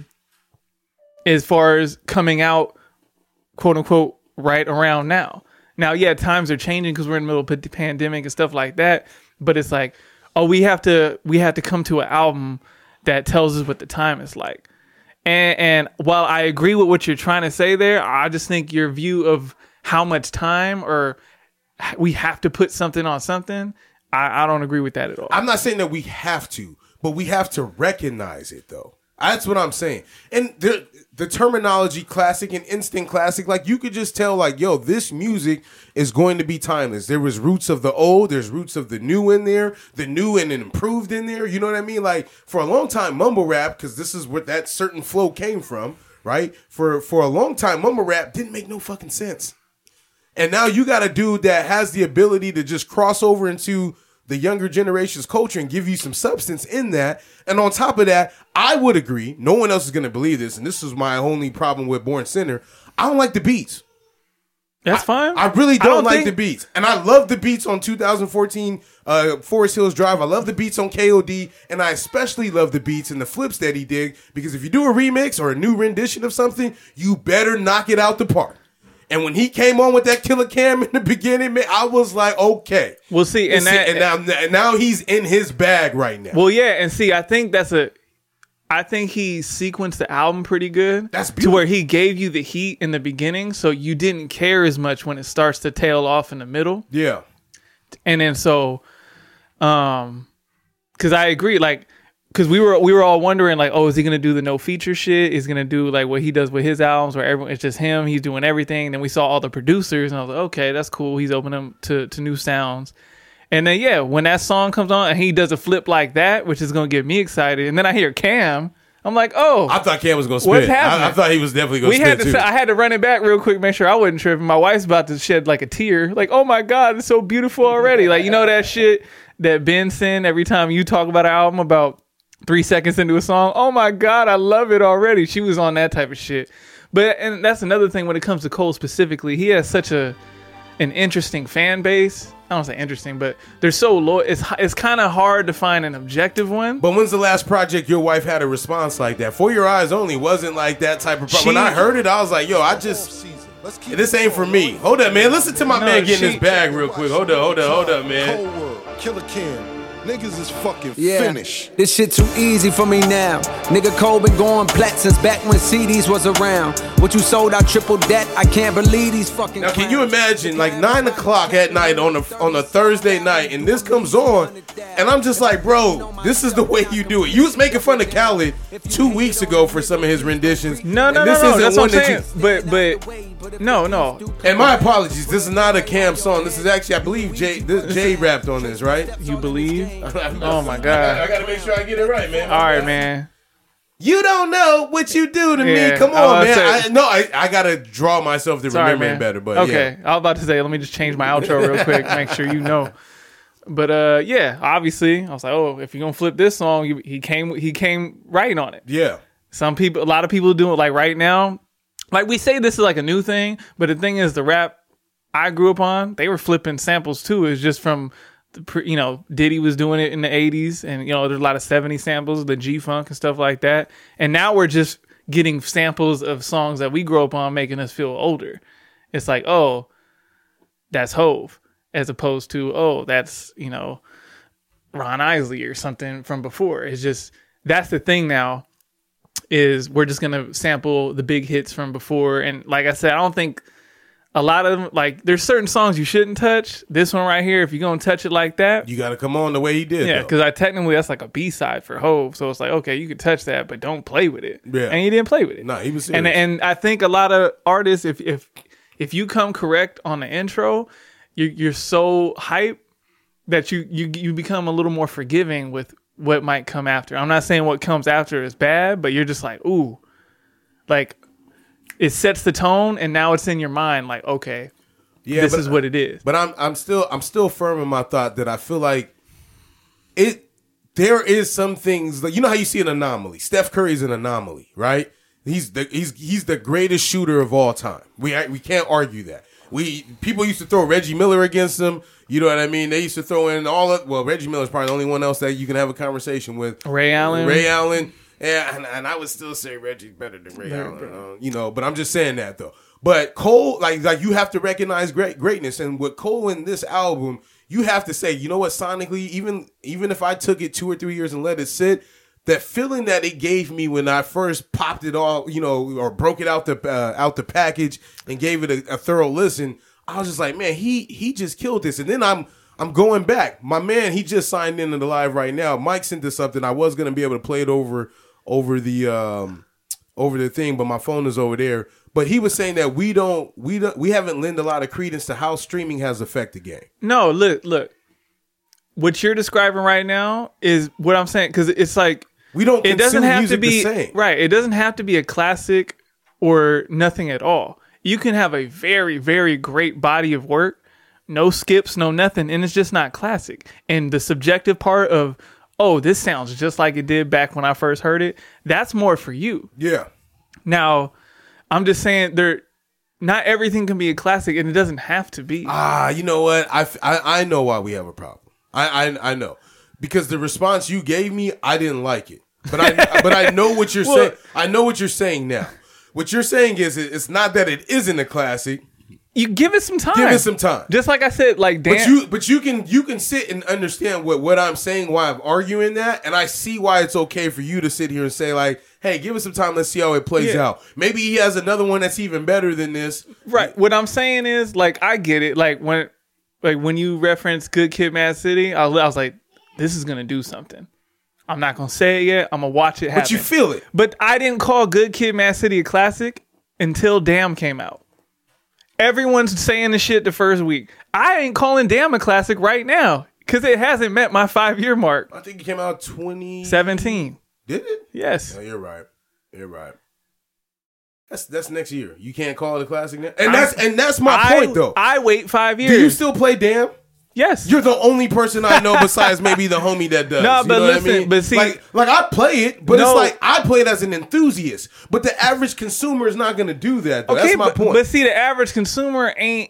as far as coming out, quote unquote, right around now. Now, yeah, times are changing because we're in the middle of the pandemic and stuff like that. But it's like, oh, we have to we have to come to an album that tells us what the time is like. And, and while I agree with what you're trying to say there, I just think your view of how much time or we have to put something on something, I, I don't agree with that at all. I'm not saying that we have to, but we have to recognize it, though. That's what I'm saying. And the the terminology classic and instant classic, like you could just tell, like, yo, this music is going to be timeless. There was roots of the old, there's roots of the new in there, the new and improved in there. You know what I mean? Like, for a long time, mumble rap, because this is where that certain flow came from, right? For for a long time, mumble rap didn't make no fucking sense. And now you got a dude that has the ability to just cross over into the younger generation's culture and give you some substance in that. And on top of that, I would agree, no one else is going to believe this, and this is my only problem with Born Sinner, I don't like the beats. That's fine. I really don't, don't like think- the beats. And I love the beats on two thousand fourteen uh, Forest Hills Drive. I love the beats on K O D. And I especially love the beats and the flips that he did. Because if you do a remix or a new rendition of something, you better knock it out the park. And when he came on with that Killer Cam in the beginning, man, I was like, okay. We'll see. And, And, that, and, now, and now he's in his bag right now. well, yeah, and see, I think that's a. I think he sequenced the album pretty good. That's to beautiful. where he gave you the heat in the beginning, so you didn't care as much when it starts to tail off in the middle. Yeah. And then so, um, because I agree, like, because we were we were all wondering, like, oh, is he gonna do the no feature shit? Is he gonna do like what he does with his albums, where everyone it's just him, he's doing everything. And then we saw all the producers, and I was like, okay, that's cool. He's opening them to to new sounds. And then yeah, when that song comes on and he does a flip like that, which is gonna get me excited, and then I hear Cam, I'm like, oh, I thought Cam was going to What's spit. happening? I, I thought he was definitely going we to had spit to. too. I had to run it back real quick, make sure I wasn't tripping. My wife's about to shed like a tear, like, oh my god, it's so beautiful already, like, you know that shit. that Ben send every time you talk about an album about three seconds into a song. Oh my God, I love it already. She was on that type of shit. But and that's another thing when it comes to Cole specifically. He has such a an interesting fan base. I don't say interesting, but they're so low. It's it's kind of hard to find an objective one. But when's the last project your wife had a response like that? For Your Eyes Only wasn't like that type of. Pro- She- when I heard it, I was like, yo, I just. This ain't for me. Hold up, man. Listen to my No, man getting she- his bag real quick. Hold up, hold up, hold up, man. Cold World, Killer Cam. Niggas is fucking Yeah, finished. this shit too easy for me now. Nigga Cole been going plat since back when C Ds was around. What you sold, I tripled that. I can't believe these fucking. Now, can you clowns. imagine, like nine o'clock at night on a on a Thursday night, and this comes on, and I'm just like, bro, this is the way you do it. You was making fun of Khaled two weeks ago for some of his renditions. No, no, and no, this no. isn't That's one what I'm that saying. you- But but no, no. And my apologies, this is not a Cam song. This is actually, I believe, Jay this, Jay rapped on this, right? You believe? Oh my I, God. gotta make sure I get it right, man. All right, man. You don't know what you do to Yeah, me. Come I on, was man. about to I, no, I, I gotta draw myself to Sorry, remembering man. better. But okay, yeah. I was about to say, let me just change my outro real quick, make sure you know. But uh, yeah, obviously, I was like, oh, if you're gonna flip this song, he, he came, he came right on it. Yeah. Some people, a lot of people do it like right now. Like we say, this is like a new thing, but the thing is, the rap I grew up on, they were flipping samples too. It's just from, the pre, you know, Diddy was doing it in the eighties, and you know, there's a lot of seventies samples, the G Funk and stuff like that. And now we're just getting samples of songs that we grew up on, making us feel older. It's like, oh, that's Hove, as opposed to, oh, that's, you know, Ron Isley or something from before. It's just, that's the thing now, is we're just gonna sample the big hits from before. And like I said, I don't think a lot of them, like, there's certain songs you shouldn't touch. This one right here, if you're gonna touch it like that, You gotta come on the way he did. yeah, though. because I technically that's like a B side for Hove, so it's like, okay, you could touch that, but don't play with it. Yeah. And he didn't play with it. Nah, he was serious. And and I think a lot of artists, if if if you come correct on the intro, you you're so hype that you you you become a little more forgiving with what might come after. I'm not saying what comes after is bad, but you're just like, ooh, like it sets the tone, and now it's in your mind, like, okay, yeah, this but- is what it is. But I'm I'm still I'm still firm in my thought that I feel like it. There is some things like, you know how you see an anomaly. Steph Curry's an anomaly, right? He's the he's he's the greatest shooter of all time. We we can't argue that. We people used to throw Reggie Miller against him. You know what I mean? They used to throw in all of, well, Reggie Miller's probably the only one else that you can have a conversation with. Ray Allen. Ray Allen. Yeah, and, and I would still say Reggie's better than Ray Allen. Uh, you know, but I'm just saying that though. But Cole, like like you have to recognize great greatness, and with Cole in this album, you have to say, you know what, sonically, even even if I took it two or three years and let it sit, that feeling that it gave me when I first popped it all, you know, or broke it out the uh, out the package and gave it a, a thorough listen, I was just like, man, he he just killed this. And then I'm I'm going back. My man, he just signed into the live right now. Mike sent us something. I was gonna be able to play it over over the um, over the thing, but my phone is over there. But he was saying that we don't we don't we haven't lent a lot of credence to how streaming has affected the game. No, look, look. What you're describing right now is what I'm saying, because it's like, We don't. it doesn't consume have to music be the same. right. It doesn't have to be a classic or nothing at all. You can have a very, very great body of work, no skips, no nothing, and it's just not classic. And the subjective part of, oh, this sounds just like it did back when I first heard it, that's more for you. Yeah. Now, I'm just saying, there, not everything can be a classic, and it doesn't have to be. Ah, you know what? I, f- I, I know why we have a problem. I, I I know, because the response you gave me, I didn't like it. But I but I know what you're Well- saying. I know what you're saying now. What you're saying is it- it's not that it isn't a classic. You give it some time. Give it some time. Just like I said, like Dan. But you but you can you can sit and understand what, what I'm saying, why I'm arguing that, and I see why it's okay for you to sit here and say, like, hey, give it some time, let's see how it plays Yeah. out. Maybe he has another one that's even better than this. Right. What I'm saying is, like, I get it. Like when, like when you reference Good Kid, Mad City, I was, I was like, this is gonna do something. I'm not gonna say it yet. I'm gonna watch it happen. But you feel it. But I didn't call Good Kid, Mad City a classic until Damn came out. Everyone's saying the shit the first week. I ain't calling Damn a classic right now because it hasn't met my five year mark. I think it came out twenty seventeen. Did it? Yes. No, you're right. You're right. That's that's next year. You can't call it a classic now. And that's and that's my I, point though. I wait five years. Do you still play Damn? Yes. You're the only person I know besides maybe the homie that does. No, You but know what listen, I mean? but see- like, like I play it, but No. it's like I play it as an enthusiast. But the average consumer is not going to do that. Though. Okay, That's my but, point. but see, the average consumer ain't.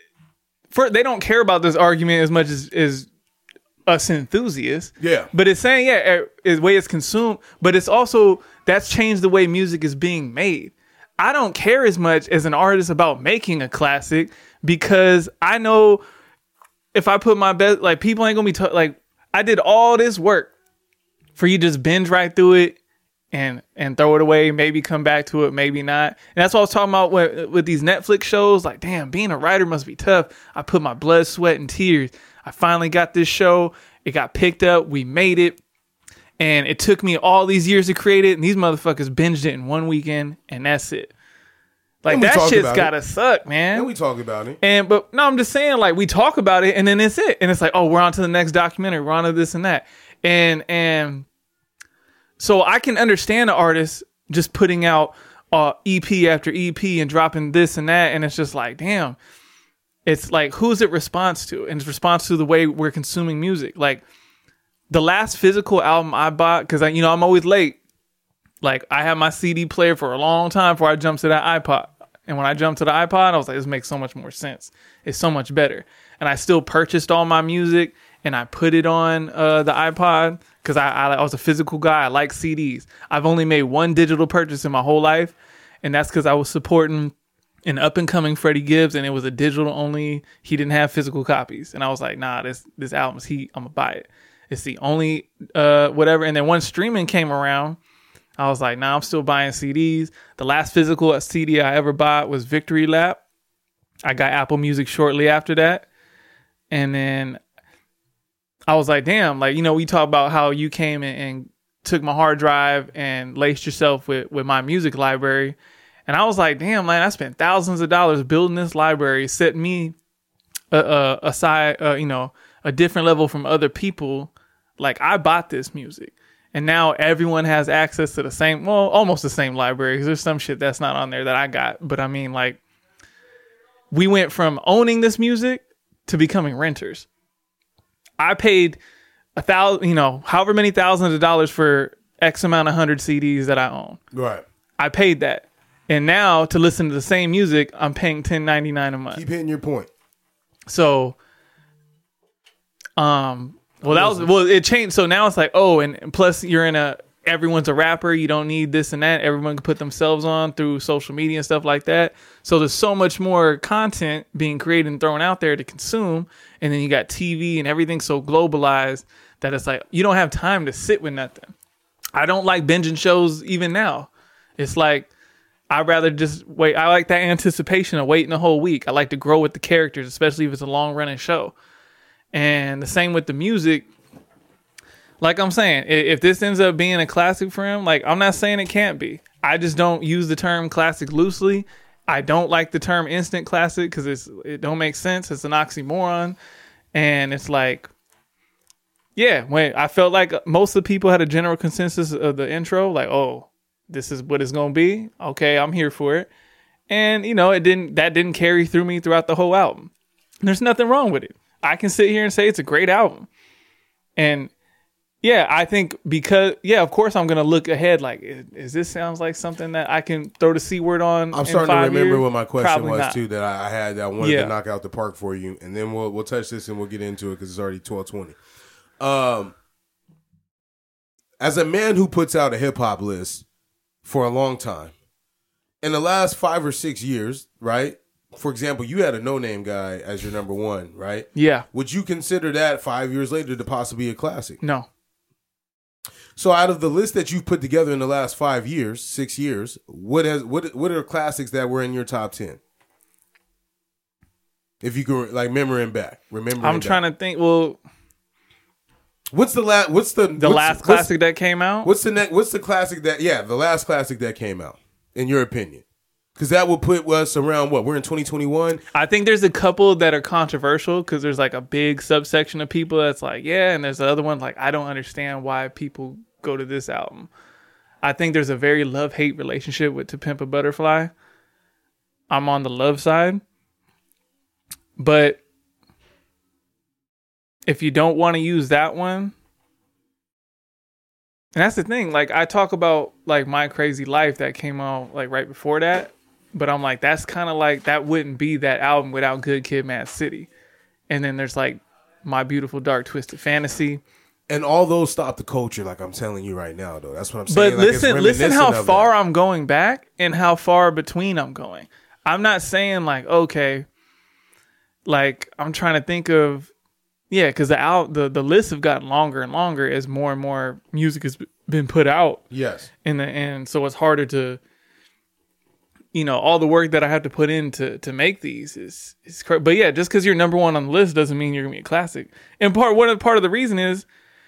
For they don't care about this argument as much as as us enthusiasts. Yeah. But it's saying yeah, the way it's consumed. But it's also that's changed the way music is being made. I don't care as much as an artist about making a classic because I know. If I put my best, like people ain't gonna be t- like I did all this work for you to just binge right through it and and throw it away, maybe come back to it, maybe not. And that's what I was talking about with, with these Netflix shows. Like, damn, being a writer must be tough. I put my blood, sweat, and tears. I finally got this show. It got picked up. We made it, and it took me all these years to create it. And these motherfuckers binged it in one weekend, and that's it. Like And we that talk shit's about gotta it. suck, man. and we talk about it. And but no, I'm just saying, like we talk about it, and then it's it, and it's like, oh, we're on to the next documentary, we're on to this and that, and and so I can understand the artist just putting out uh, E P after E P and dropping this and that, and it's just like, damn, it's like who's it response to? And it's response to the way we're consuming music. Like the last physical album I bought, because I, you know, I'm always late. Like I had my C D player for a long time before I jumped to that iPod. And when I jumped to the iPod, I was like, this makes so much more sense. It's so much better. And I still purchased all my music and I put it on uh, the iPod because I, I, I was a physical guy. I like C Ds. I've only made one digital purchase in my whole life. And that's because I was supporting an up and coming Freddie Gibbs and it was a digital only. He didn't have physical copies. And I was like, nah, this, this album's heat. I'm going to buy it. It's the only uh, whatever. And then once streaming came around, I was like, nah, I'm still buying C Ds. The last physical C D I ever bought was Victory Lap. I got Apple Music shortly after that. And then I was like, damn, like, you know, we talk about how you came and, and took my hard drive and laced yourself with, with my music library. And I was like, damn, man, I spent thousands of dollars building this library, set me uh, uh, aside, uh, you know, a different level from other people. Like, I bought this music. And now everyone has access to the same, well, almost the same library. Because there's some shit that's not on there that I got. But I mean, like, we went from owning this music to becoming renters. I paid a thousand, you know, however many thousands of dollars for X amount of hundred C Ds that I own. Right. I paid that. And now to listen to the same music, I'm paying ten ninety-nine a month. Keep hitting your point. So, um, well, that was, well, it changed. So now it's like, oh, and, and plus you're in a, everyone's a rapper. You don't need this and that. Everyone can put themselves on through social media and stuff like that. So there's so much more content being created and thrown out there to consume. And then you got T V and everything's so globalized that it's like, you don't have time to sit with nothing. I don't like binging shows even now. It's like, I'd rather just wait. I like that anticipation of waiting a whole week. I like to grow with the characters, especially if it's a long running show. And the same with the music. Like I'm saying, if this ends up being a classic for him, like I'm not saying it can't be. I just don't use the term classic loosely. I don't like the term instant classic because it's it don't make sense. It's an oxymoron. And it's like, yeah, when I felt like most of the people had a general consensus of the intro, like, oh, this is what it's gonna be. Okay, I'm here for it. And you know, it didn't that didn't carry through me throughout the whole album. There's nothing wrong with it. I can sit here and say it's a great album. And yeah, I think because, yeah, of course I'm going to look ahead like, is, is this sounds like something that I can throw the C word on? I'm starting to remember years? what my question Probably was, not. too, that I, I had that I wanted Yeah. to knock out the park for you. And then we'll we'll touch this and we'll get into it because it's already twelve twenty. Um, as a man who puts out a hip-hop list for a long time, in the last five or six years, right? For example, you had a no-name guy as your number one, right? Yeah. Would you consider that five years later to possibly be a classic? No. So out of the list that you've put together in the last five years, six years, what has what what are classics that were in your top ten? If you can, like, remembering back, remember. I'm trying to think. Well, What's the last? What's the the what's, last what's- classic that came out? What's the next? What's the classic that? Yeah, the last classic that came out, in your opinion, because that would put us around what we're in twenty twenty-one. I think there's a couple that are controversial because there's like a big subsection of people that's like, yeah, and there's the other one like, I don't understand why people go to this album. I think there's a very love-hate relationship with To Pimp a Butterfly. I'm on the love side. But if you don't want to use that one, and that's the thing. Like I talk about like My Crazy Life that came out like right before that, but I'm like that's kind of like that wouldn't be that album without Good Kid, Mad City. And then there's like My Beautiful Dark Twisted Fantasy. And all those stop the culture, like I'm telling you right now, though. That's what I'm But saying. Like, listen, listen how far that. I'm going back and how far between I'm going. I'm not saying like, okay, like I'm trying to think of, yeah, because the out the, the lists have gotten longer and longer as more and more music has been put out. Yes. And the, and so it's harder to, you know, all the work that I have to put in to, to make these is is cra- But yeah, just because you're number one on the list doesn't mean you're gonna be a classic. And part one of part of the reason is.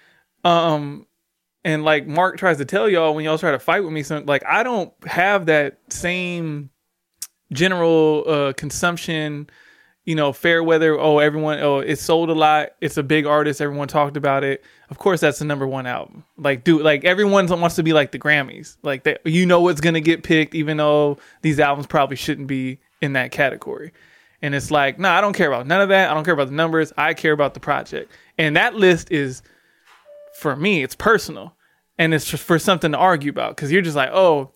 Um, and like Mark tries to tell y'all when y'all try to fight with me, so like I don't have that same general uh, consumption, you know, fair weather. Oh, everyone, oh, it sold a lot. It's a big artist. Everyone talked about it. Of course, that's the number one album. Like, dude, like everyone wants to be like the Grammys. Like, that, you know what's gonna get picked, even though these albums probably shouldn't be in that category. And it's like, no, nah, I don't care about none of that. I don't care about the numbers. I care about the project. And that list is. For me, it's personal, and it's just for something to argue about. Because you're just like, oh,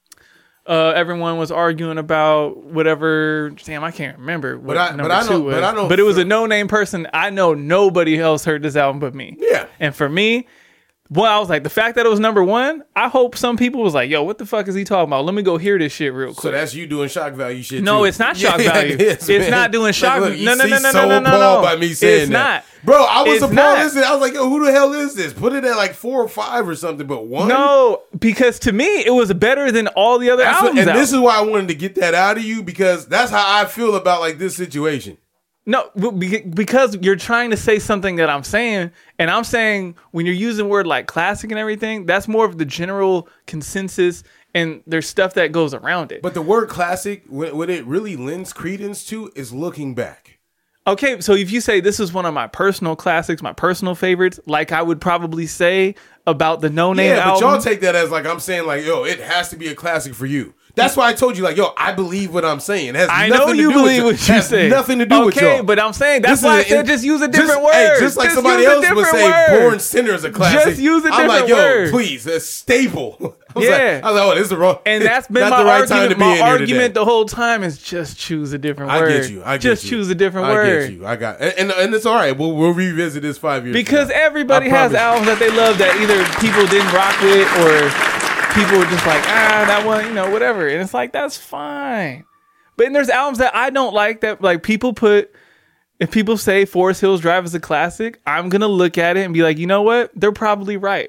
uh, everyone was arguing about whatever. Damn, I can't remember what but I, number but I two know, was. But I know, but it was a no-name person. I know nobody else heard this album but me. Yeah. And for me, well, I was like, the fact that it was number one, I hope some people was like, yo, what the fuck is he talking about? Let me go hear this shit real quick. So that's you doing shock value shit. No, too. it's not shock yeah, value. It is, it's man. not doing shock value. like, No, no, no, no, so no, no, no, no. by me saying it's that. not. Bro, I was it's appalled. not. Listen, I was like, yo, who the hell is this? Put it at like four or five or something, but one? No, because to me, it was better than all the other That's albums. what, and out. this is why I wanted to get that out of you, because that's how I feel about like this situation. No, because you're trying to say something that I'm saying, and I'm saying when you're using word like classic and everything, that's more of the general consensus, and there's stuff that goes around it. But the word classic, what what it really lends credence to is looking back. Okay, so if you say this is one of my personal classics, my personal favorites, like I would probably say about the No Name Yeah, but album. y'all take that as like I'm saying like, yo, it has to be a classic for you. That's why I told you, like, yo, I believe what I'm saying. It has I nothing know to you do believe with what you has say. Nothing to do okay, with y'all. Okay, but I'm saying that's This why I is- said just use a just- different hey, word. just like Just somebody use a else would different say, word. Born Sinner is a classic. Just use a I'm like, different yo, word. please, that's staple. I was Yeah. like, I was like, oh, this is the wrong. And that's been not my the right argument. time to be My in here argument today. the whole time is just choose a different I word. get you. I get just you. choose a different I word. get you. I got, and, and and it's all right. We'll we'll revisit this five years Because from now. everybody I has promise you. albums that they love that either people didn't rock with or people were just like, ah, that one, you know, whatever. And it's like, that's fine. But then there's albums that I don't like that like people put, if people say Forest Hills Drive is a classic, I'm going to look at it and be like, you know what? They're probably right.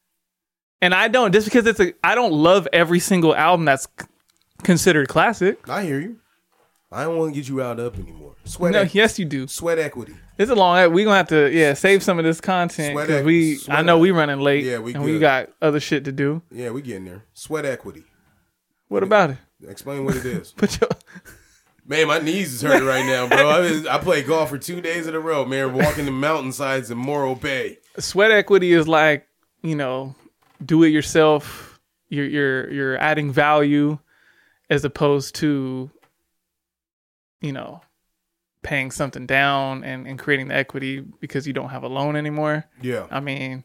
And I don't, just because it's a, I don't love every single album that's c- considered classic. I hear you. I don't want to get you riled up anymore. Sweat. No, equ- yes, you do. Sweat equity. It's a long. We're gonna have to, yeah, save some of this content Sweat because equ- we. sweat I know equ- we running late. Yeah, we and good. we got other shit to do. Yeah, we getting there. Sweat equity. What about it? Explain what it is. Put your. Man, my knees is hurting right now, bro. I, been, I played golf for two days in a row, man. Walking the mountainsides in Morro Bay. Sweat equity is like, you know, do it yourself. You're you're you're adding value, as opposed to, you know, paying something down and, and creating the equity because you don't have a loan anymore. Yeah. I mean,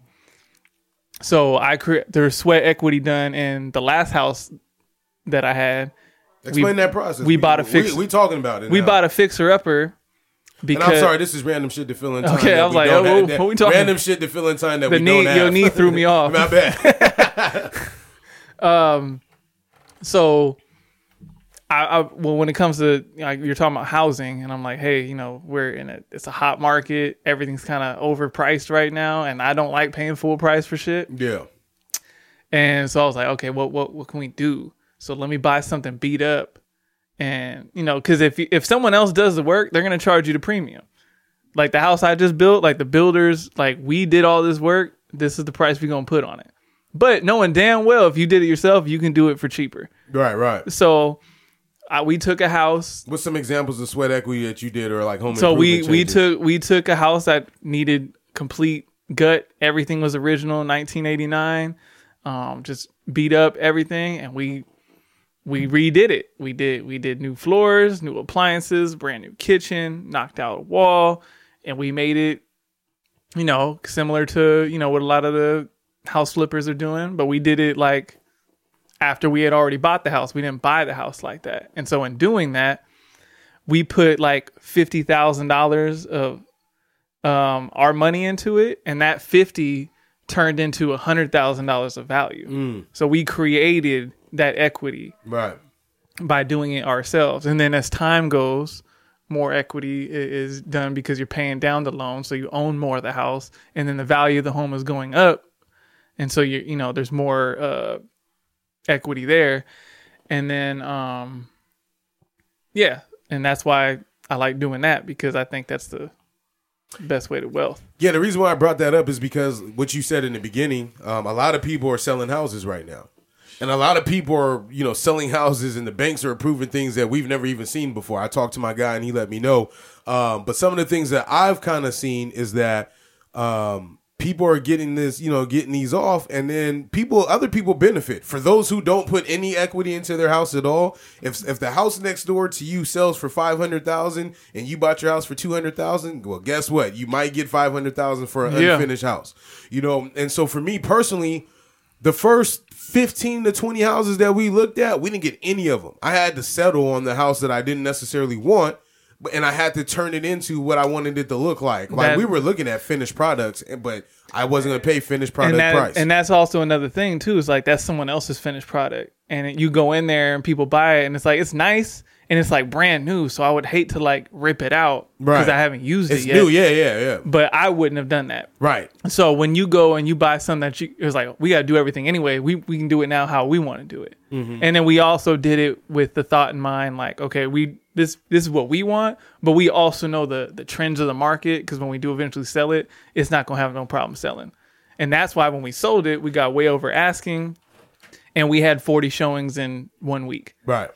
so I cre- there's sweat equity done in the last house that I had. Explain we, that process. We, bought a fix. We, we talking about it. We now. bought a fixer upper. Because And I'm sorry, this is random shit to fill in time. Okay, that I was we like, don't oh, have- what that- we talking- Random shit to fill in time that the we knee, don't have. your knee threw me off. My bad. Um, so I, I well, when it comes to, like, you're talking about housing, and I'm like, hey, you know, we're in a it's a hot market. Everything's kind of overpriced right now, and I don't like paying full price for shit. Yeah. And so I was like, okay, what what what can we do? So let me buy something beat up, and you know, because if if someone else does the work, they're gonna charge you the premium. Like the house I just built, like the builders, like we did all this work. This is the price we're gonna put on it. But knowing damn well, if you did it yourself, you can do it for cheaper. Right, right. So uh, we took a house. What's some examples of sweat equity that you did, or like home So we improvement we changes? took we took a house that needed complete gut. Everything was original, nineteen eighty-nine. Um, just beat up everything, and we we redid it. We did we did new floors, new appliances, brand new kitchen, knocked out a wall, and we made it you know, similar to, you know, what a lot of the house flippers are doing, but we did it like after we had already bought the house. We didn't buy the house like that. And so in doing that, we put like fifty thousand dollars of um, our money into it, and that fifty turned into one hundred thousand dollars of value. Mm. So we created that equity Right. by doing it ourselves. And then as time goes, more equity i- is done because you're paying down the loan, so you own more of the house, and then the value of the home is going up, and so you you know there's more uh, equity there, and then um, yeah, and that's why I like doing that, because I think that's the best way to wealth. Yeah, the reason why I brought that up is because what you said in the beginning, um, a lot of people are selling houses right now. And a lot of people are, you know, selling houses, and the banks are approving things that we've never even seen before. I talked to my guy and he let me know. Um, but some of the things that I've kind of seen is that um, people are getting this, you know, getting these off, and then people, other people benefit. For those who don't put any equity into their house at all, if if the house next door to you sells for five hundred thousand dollars and you bought your house for two hundred thousand dollars, well, guess what? You might get five hundred thousand dollars for an Yeah. unfinished house. You know, and so for me personally, the first fifteen to twenty houses that we looked at, we didn't get any of them. I had to settle on the house that I didn't necessarily want, but and I had to turn it into what I wanted it to look like. Like That- we were looking at finished products, but I wasn't going to pay finished product and that, price. and that's also another thing too, is like that's someone else's finished product, and you go in there and people buy it, and it's like it's nice and it's like brand new, so I would hate to like rip it out because Right. I haven't used it's it yet. new, yeah, yeah, yeah. But I wouldn't have done that. Right. So when you go and you buy something that you, it was like, we got to do everything anyway. We we can do it now how we want to do it. Mm-hmm. And then we also did it with the thought in mind, like, okay, we this this is what we want, but we also know the the trends of the market, because when we do eventually sell it, it's not gonna have no problem selling. And that's why when we sold it, we got way over asking, and we had forty showings in one week, Right.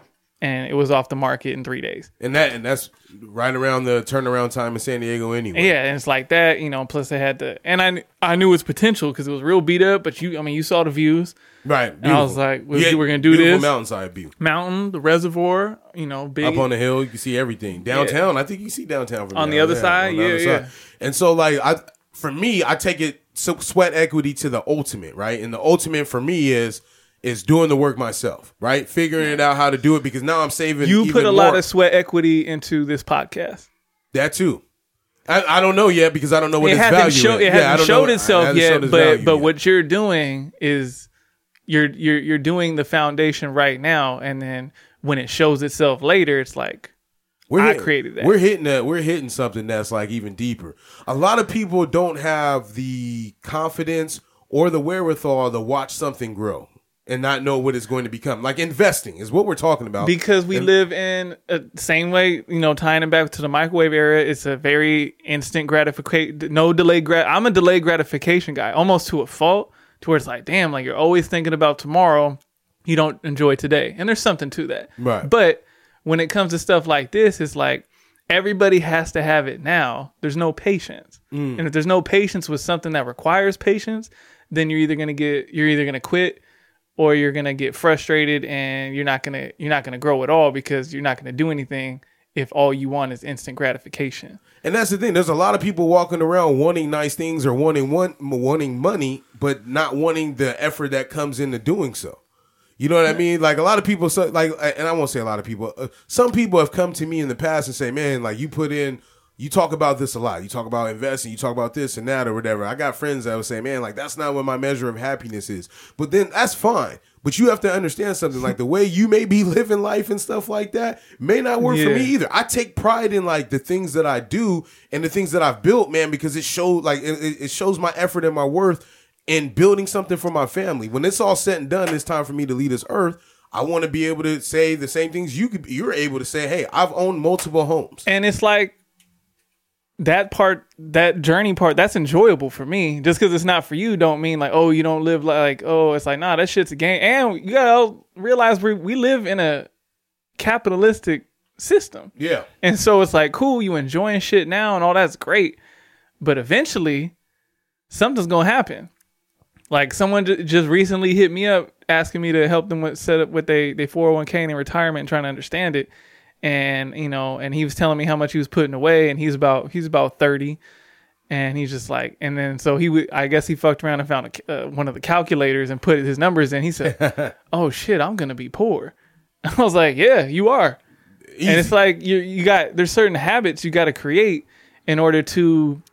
and it was off the market in three days. And that and that's right around the turnaround time in San Diego anyway. Yeah, and it's like that, you know. Plus, they had to, and I I knew its potential because it was real beat up. But you, I mean, you saw the views. Right. And I was Beautiful. like, we, Yeah, we're gonna do beautiful this. mountainside view. Mountain, the reservoir, you know, big. Up on the hill, you can see everything. Downtown, I think you can see downtown from On the there. other side? on the Yeah, other yeah. side. And so, like, I for me, I take it so sweat equity to the ultimate, right? And the ultimate for me is is doing the work myself, right? Figuring it out how to do it, because now I'm saving. you even put a lot more. of sweat equity into this podcast. That too. I, I don't know yet because I don't know what It its hasn't, value show, is. it Yeah, I hasn't don't showed know- itself it hasn't yet, showed its but value but yet. what you're doing is you're you're you're doing the foundation right now, and then when it shows itself later, it's like, We're I hitting- created that. We're hitting that. We're hitting something that's like even deeper. A lot of people don't have the confidence or the wherewithal to watch something grow and not know what it's going to become. Like investing is what we're talking about. because we And- live in a same way, you know, tying it back to the microwave era. It's a very instant gratification, no delayed grat. I'm a delayed gratification guy, almost to a fault, to where it's like, damn, like you're always thinking about tomorrow. You don't enjoy today, and there's something to that. Right. But when it comes to stuff like this, it's like everybody has to have it now. There's no patience, Mm. and if there's no patience with something that requires patience, then you're either gonna get you're either gonna quit, or you're gonna get frustrated, and you're not gonna you're not gonna grow at all, because you're not gonna do anything if all you want is instant gratification. And that's the thing. There's a lot of people walking around wanting nice things or wanting one, wanting money, but not wanting the effort that comes into doing so. You know what I mean? Like a lot of people, so, like, and I won't say a lot of people. Uh, some people have come to me in the past and say, "Man, like you put in, you talk about this a lot. You talk about investing. You talk about this and that or whatever." I got friends that would say, "Man, like that's not what my measure of happiness is." But then that's fine. But you have to understand something. Like the way you may be living life and stuff like that may not work for Yeah. me either. I take pride in like the things that I do and the things that I've built, man, because it shows like it, it shows my effort and my worth in building something for my family. When it's all said and done, it's time for me to leave this earth. I want to be able to say the same things you could. You're able to say, "Hey, I've owned multiple homes." And it's like that part, that journey part, that's enjoyable for me. Just because it's not for you, don't mean like, oh, you don't live like, oh, it's like, nah, that shit's a game. And you gotta realize we we live in a capitalistic system. Yeah. And so it's like, cool, you enjoying shit now and all that's great. But eventually, something's going to happen. Like someone j- just recently hit me up asking me to help them with set up with they, they four oh one k and their retirement and trying to understand it. And, you know, and he was telling me how much he was putting away, and he's about, he's about thirty. And he's just like, and then so he would, I guess he fucked around and found a, uh, one of the calculators and put his numbers in. He said, "Oh shit, I'm gonna be poor." I was like, "Yeah, you are." Easy. And it's like you you got there's certain habits you got to create in order to.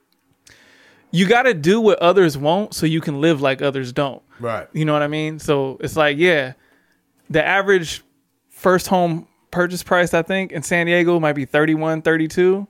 You got to do what others won't, so you can live like others don't. Right. You know what I mean? So it's like, yeah, the average first home purchase price, I think, in San Diego might be thirty-one, thirty-two.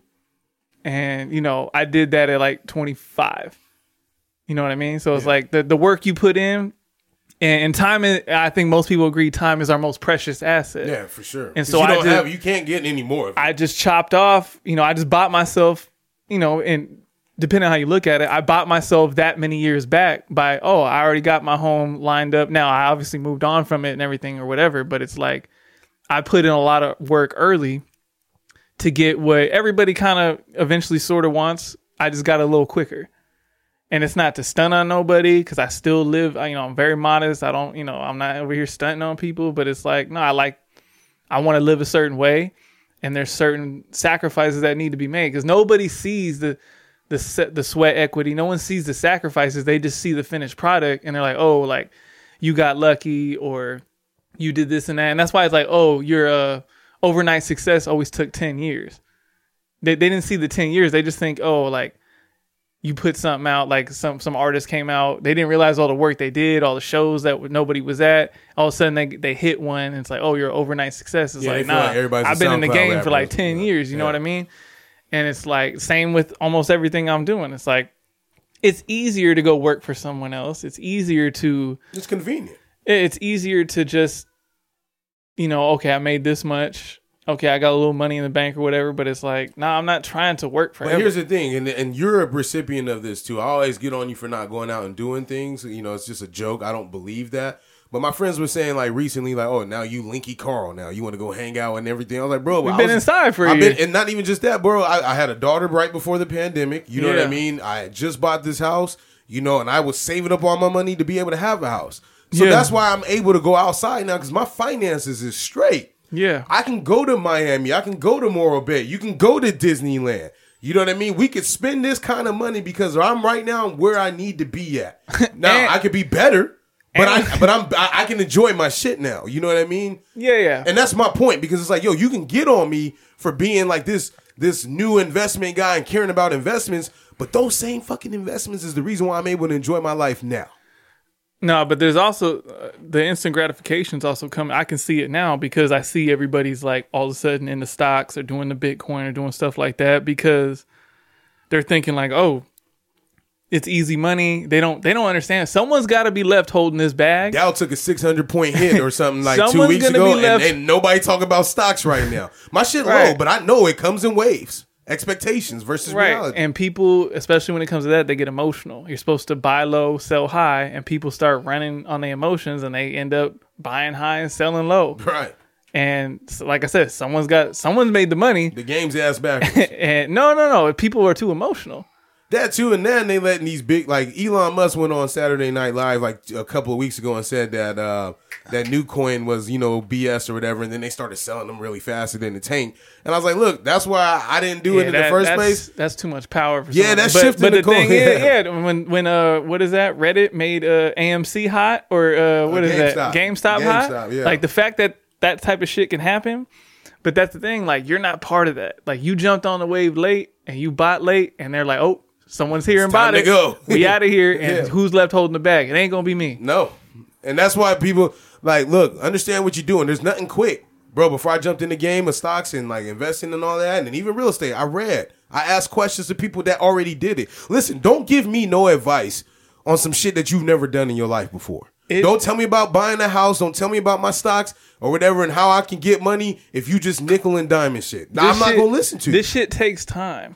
And, you know, I did that at like twenty-five. You know what I mean? So it's yeah. like the, the work you put in and, and time, is, I think most people agree time is our most precious asset. Yeah, for sure. And so you I don't just, have, you can't get any more of it. I just chopped off, you know, I just bought myself, you know, and depending on how you look at it, I bought myself that many years back by, oh, I already got my home lined up. Now, I obviously moved on from it and everything or whatever, but it's like I put in a lot of work early to get what everybody kind of eventually sort of wants. I just got a little quicker. And it's not to stunt on nobody because I still live, you know, I'm very modest. I don't, you know, I'm not over here stunting on people, but it's like, no, I like, I want to live a certain way. And there's certain sacrifices that need to be made because nobody sees the, the, the sweat equity. No one sees the sacrifices. They just see the finished product and they're like, oh, like you got lucky or you did this and that. And that's why it's like, oh, your uh, overnight success always took ten years. They they didn't see the ten years. They just think, oh, like you put something out, like some some artist came out. They didn't realize all the work they did, all the shows that nobody was at. All of a sudden they they hit one and it's like, oh, you're an overnight success. It's yeah, like, nah, like I've been in the game rapper. for like ten years. You yeah. know what I mean? And it's like, same with almost everything I'm doing. It's like, it's easier to go work for someone else. It's easier to... It's convenient. It's easier to just, you know, okay, I made this much. Okay, I got a little money in the bank or whatever. But it's like, nah, I'm not trying to work forever. But here's the thing, and, and you're a recipient of this too. I always get on you for not going out and doing things. You know, it's just a joke. I don't believe that. But my friends were saying like recently, like, oh, now you Linky Carl. Now you want to go hang out and everything. I was like, bro, we've I been was, inside for a I've year. Been, and not even just that, bro. I, I had a daughter right before the pandemic. You know yeah. what I mean? I had just bought this house, you know, and I was saving up all my money to be able to have a house. So yeah. that's why I'm able to go outside now because my finances is straight. Yeah, I can go to Miami. I can go to Morro Bay. You can go to Disneyland. You know what I mean? We could spend this kind of money because I'm right now where I need to be at. Now and, I could be better. But I, but I'm, I, I can enjoy my shit now. You know what I mean? Yeah, yeah. And that's my point because it's like, yo, you can get on me for being like this, this new investment guy and caring about investments, but those same fucking investments is the reason why I'm able to enjoy my life now. No, but there's also uh, the instant gratification's also coming. I can see it now because I see everybody's like all of a sudden in the stocks or doing the Bitcoin or doing stuff like that because they're thinking like, oh, it's easy money. They don't. They don't understand. Someone's got to be left holding this bag. Dow took a six hundred point hit or something like two Someone's weeks gonna ago, be left- and, and nobody talk about stocks right now. My shit Right. low, but I know it comes in waves. Expectations versus Right. reality. And people, especially when it comes to that, they get emotional. You're supposed to buy low, sell high, and people start running on their emotions, and they end up buying high and selling low. Right. And so, like I said, someone's got someone's made the money. The game's ass backwards. And no, no, no. People are too emotional. That too, and then they letting these big, like Elon Musk went on Saturday Night Live like a couple of weeks ago and said that uh, that new coin was, you know, B S or whatever, and then they started selling them really faster than the tank. And I was like, look, that's why I didn't do Yeah, it in that- the first that's, place. That's too much power for Yeah, someone. that's but, shifting But the the thing coin. is, yeah, when when uh, what is that? Reddit made uh, A M C hot or uh, what Uh, is GameStop. that? GameStop, hot. GameStop, yeah. Like the fact that that type of shit can happen. But that's the thing. Like you're not part of that. Like you jumped on the wave late and you bought late, and they're like, oh. Someone's here and bought time it. to go. We out of here, and Yeah. who's left holding the bag? It ain't gonna be me. No, and that's why people like look, understand what you're doing. There's nothing quick, bro. Before I jumped in the game of stocks and like investing and all that, and even real estate, I read, I asked questions to people that already did it. Listen, don't give me no advice on some shit that you've never done in your life before. It- don't tell me about buying a house. Don't tell me about my stocks or whatever and how I can get money if you just nickel and diamond shit. Nah, This I'm not shit- gonna listen to you. This shit takes time.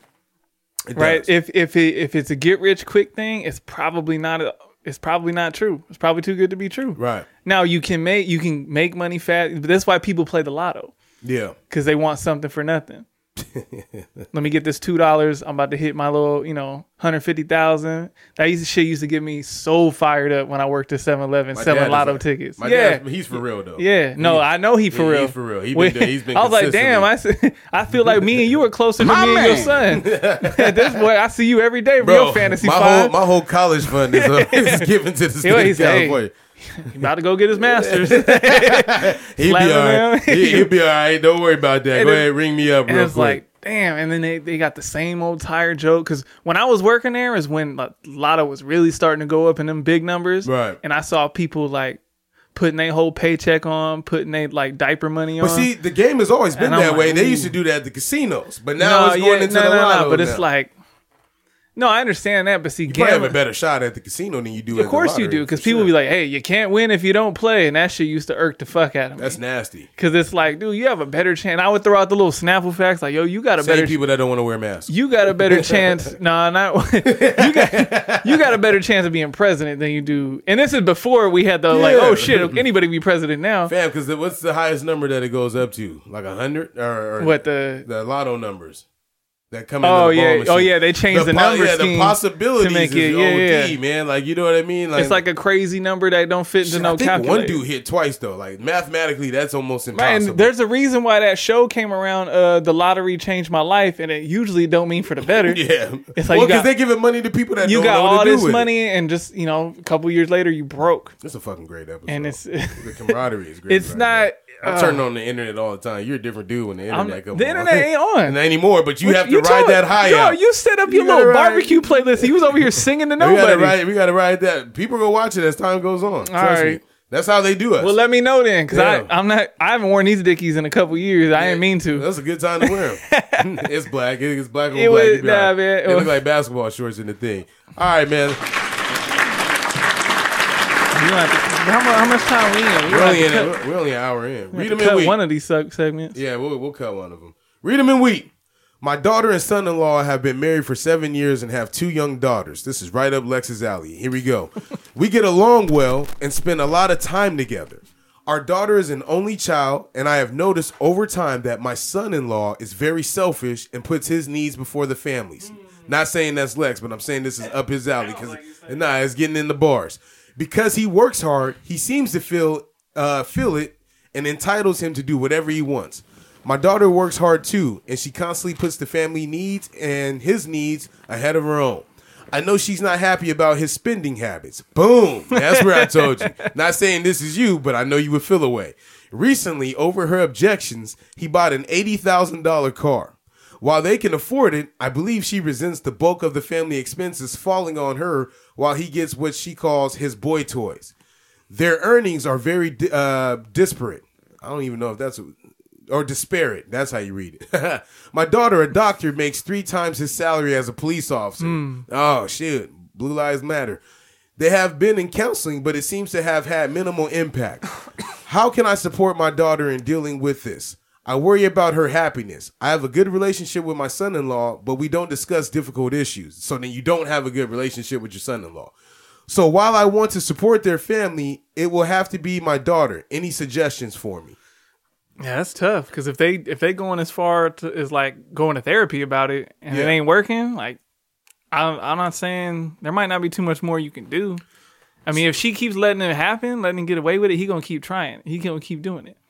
It Right? does. If if it, if it's a get rich quick thing, it's probably not a, it's probably not true. It's probably too good to be true. Right. Now you can make you can make money fast, but that's why people play the lotto Yeah. because they want something for nothing. Let me get this two dollars. I'm about to hit my little, you know, one hundred fifty thousand. That used to, shit used to get me so fired up when I worked at seven eleven My selling dad is lotto like- tickets. My yeah. dad, he's for real though. Yeah. No, He- I know he for he- real. He's for real. He Wait, been, he's been I was like, damn, I, consistently- s- I feel like me and you are closer to My me and your man. son. This boy, I see you every day for Bro, your fantasy my five. whole my whole college fund is, uh, is given to the state Yeah, of he said, hey, California. He about to go get his master's. He'll be Slapping all right. him. He, he'll be all right. Don't worry about that. And Go it- ahead, ring me up And real it's quick. like, damn. And then they, they got the same old tired joke. Because when I was working there is when like, Lotto was really starting to go up in them big numbers. Right. And I saw people like putting their whole paycheck on, putting their like diaper money on. But see, the game has always been And I'm that like, way. They ooh. used to do that at the casinos, but now it's going yeah, into no, the no, lotto. no, But it's now. like, no, I understand that. But see, you probably have a gambling, better shot at the casino than you do. of at the course you lottery, do. Because for people sure. be like, hey, you can't win if you don't play. And that shit used to irk the fuck out of me. That's nasty. Because it's like, dude, you have a better chance. I would throw out the little Snapple facts like, yo, you got a Same better people that don't want to wear masks. You got a better chance. Nah, not you got. You got a better chance of being president than you do. And this is before we had the like, Yeah. oh shit, anybody can be president now. Fam, because what's the highest number that it goes up to? Like a hundred or, or What the? the lotto numbers that come Oh into the ball yeah, machine. oh yeah. They changed the, po- number yeah, scheme the possibilities to make is it. O Yeah, D, yeah. man. Like you know what I mean? Like It's like a crazy number that don't fit into shit, no I think calculator. one dude hit twice though. Like mathematically, that's almost Man, impossible. there's a reason why that show came around. Uh, the lottery changed my life, and it usually don't mean for the better. yeah, It's like well, you got- they're giving money to people that You don't got know what all to do this with money, and just you know, a couple years later, you broke. It. It's a fucking great episode, And it's- the camaraderie is great. It's right not. now. I'm uh, turning on the internet all the time. You're a different dude when the I'm- internet comes the on. internet ain't on. And anymore, but you What have to you ride told- that high Yo, out. you set up your You gotta little ride- barbecue playlist. He was over here singing to We gotta nobody. ride. We gotta ride that. People go watch it as time goes on. Trust right. me. That's how they do us. Well, let me know then, because Yeah. I I'm not. I haven't worn these Dickies in a couple years. I didn't mean to. That's a good time to wear them. It's black. It's black on It black. was- You be nah, all right. man. They look like basketball shorts in the thing. All right, man. You gonna have to- how, much, how much time we in? We We're gonna only, have in, to cut- we're only an hour in. we have Read to them in cut wheat. one of these seg- segments. Yeah, we'll, we'll cut one of them. Read them in wheat. My daughter and son-in-law have been married for seven years and have two young daughters. This is right up Lex's alley. Here we go. We get along well and spend a lot of time together. Our daughter is an only child, and I have noticed over time that my son-in-law is very selfish and puts his needs before the family's. Not saying that's Lex, but I'm saying this is up his alley because nah, it's getting in the bars. Because he works hard, he seems to feel uh, feel it and entitles him to do whatever he wants. My daughter works hard too, and she constantly puts the family needs and his needs ahead of her own. I know she's not happy about his spending habits. Boom. That's where I told you. Not saying this is you, but I know you would feel away. Recently, over her objections, he bought an eighty thousand dollars car. While they can afford it, I believe she resents the bulk of the family expenses falling on her while he gets what she calls his boy toys. Their earnings are very uh, disparate. I don't even know if that's... Or disparate. That's how you read it. My daughter, a doctor, makes three times his salary as a police officer. Mm. Oh, shit. Blue Lives Matter. They have been in counseling, but it seems to have had minimal impact. How can I support my daughter in dealing with this? I worry about her happiness. I have a good relationship with my son-in-law, but we don't discuss difficult issues. So then you don't have a good relationship with your son-in-law. So while I want to support their family, it will have to be my daughter. Any suggestions for me? Yeah, that's tough. Because if they if they going as far to, as like going to therapy about it and Yeah. it ain't working, like I'm I'm not saying there might not be too much more you can do. I mean, if she keeps letting it happen, letting him get away with it, he gonna keep trying. He gonna keep doing it.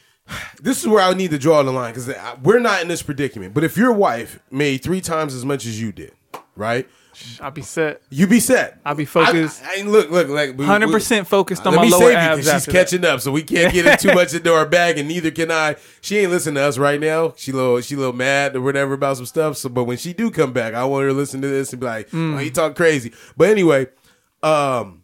This is where I need to draw the line because we're not in this predicament. But if your wife made three times as much as you did, right? I'll be set. You be set. I'll be focused. I, I, look, look, like we- Hundred percent focused on Let my me lower save you abs. because she's after catching up, so we can't get it too much into our bag, and neither can I. She ain't listening to us right now. She little, she little mad or whatever about some stuff. So, but when she do come back, I want her to listen to this and be like, Mm. "Oh, you talk crazy." But anyway, um,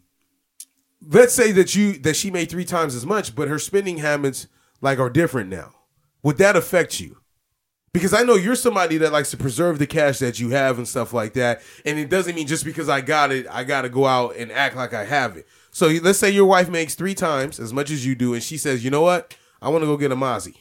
let's say that you that she made three times as much, but her spending habits like are different now. Would that affect you? Because I know you're somebody that likes to preserve the cash that you have and stuff like that. And it doesn't mean just because I got it, I got to go out and act like I have it. So let's say your wife makes three times as much as you do. And she says, you know what? I want to go get a Mozzie.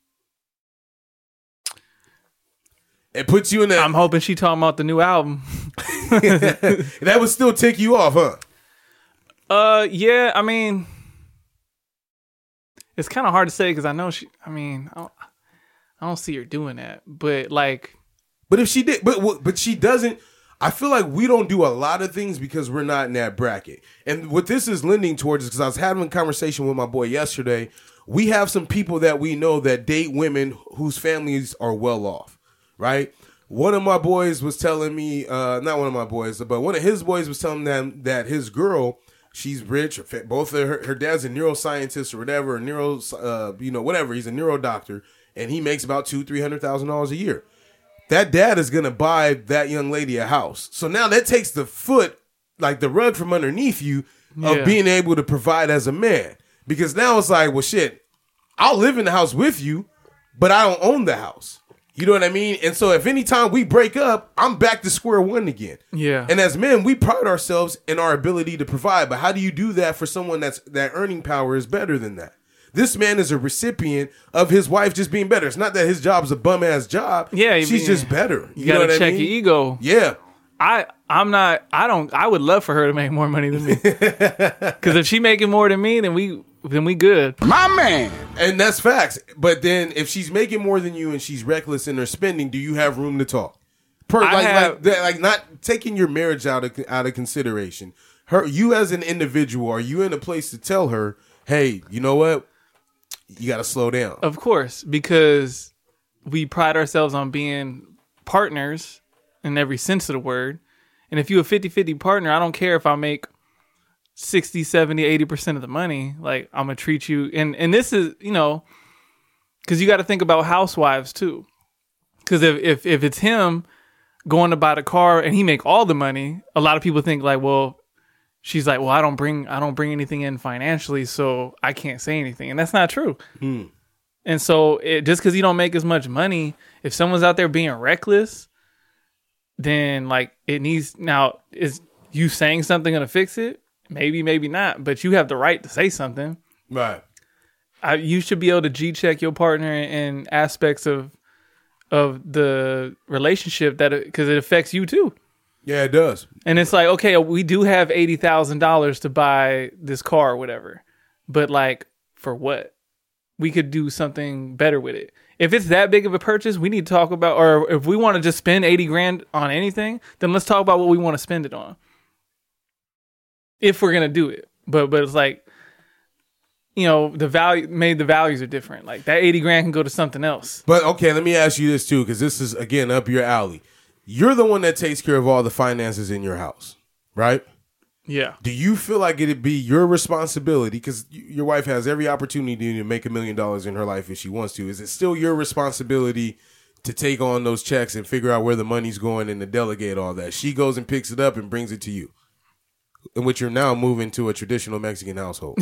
It puts you in that. I'm hoping she talking about the new album. That would still tick you off, huh? Uh, yeah. I mean, it's kind of hard to say because I know she. I mean, I, I don't see her doing that. But like, but if she did, but but she doesn't. I feel like we don't do a lot of things because we're not in that bracket. And what this is lending towards is because I was having a conversation with my boy yesterday. We have some people that we know that date women whose families are well off, right? One of my boys was telling me, uh, not one of my boys, but one of his boys was telling them that his girl, she's rich. Both of her, her dad's a neuroscientist or whatever, a neuro, uh, you know, whatever. He's a neuro doctor, and he makes about two, three hundred thousand dollars a year. That dad is gonna buy that young lady a house. So now that takes the foot, like the rug from underneath you of Yeah. being able to provide as a man. Because now it's like, well, shit, I'll live in the house with you, but I don't own the house. You know what I mean? And so if any time we break up, I'm back to square one again. Yeah. And as men, we pride ourselves in our ability to provide. But how do you do that for someone that's that earning power is better than that? This man is a recipient of his wife just being better. It's not that his job is a bum ass job. Yeah, she's mean, just better. You, You, know gotta what check I mean? your ego. Yeah. I I'm not. I don't. I would love for her to make more money than me. Because if she making more than me, then we then we good. My man. And that's facts. But then if she's making more than you and she's reckless in her spending, do you have room to talk? Per, I like, have- like, that- like not taking your marriage out of out of consideration. Her, you as an individual, are you in a place to tell her, hey, you know what? You got to slow down. Of course, because we pride ourselves on being partners in every sense of the word. And if you're a fifty-fifty partner, I don't care if I make sixty, seventy, eighty percent of the money. Like, I'm going to treat you. And, and this is, you know, because you got to think about housewives too. Because if, if, if it's him going to buy the car and he make all the money, a lot of people think like, well, she's like, well, I don't bring, I don't bring anything in financially, so I can't say anything. And that's not true. Hmm. And so it, just because you don't make as much money, if someone's out there being reckless, then like it needs, now is you saying something going to fix it? Maybe, maybe not, but you have the right to say something. Right. I, you should be able to G check your partner in aspects of, of the relationship that, because it affects you too. Yeah, it does. And it's like, okay, we do have eighty thousand dollars to buy this car or whatever. But like, for what? We could do something better with it. If it's that big of a purchase, we need to talk about, or if we want to just spend eighty grand on anything, then let's talk about what we want to spend it on. If we're going to do it. But, but it's like, you know, the value, maybe the values are different. Like that eighty grand can go to something else. But okay, let me ask you this too, because this is, again, up your alley. You're the one that takes care of all the finances in your house, right? Yeah. Do you feel like it'd be your responsibility, because your wife has every opportunity to make a million dollars in her life if she wants to, is it still your responsibility to take on those checks and figure out where the money's going and to delegate all that? She goes and picks it up and brings it to you, in which you're now moving to a traditional Mexican household.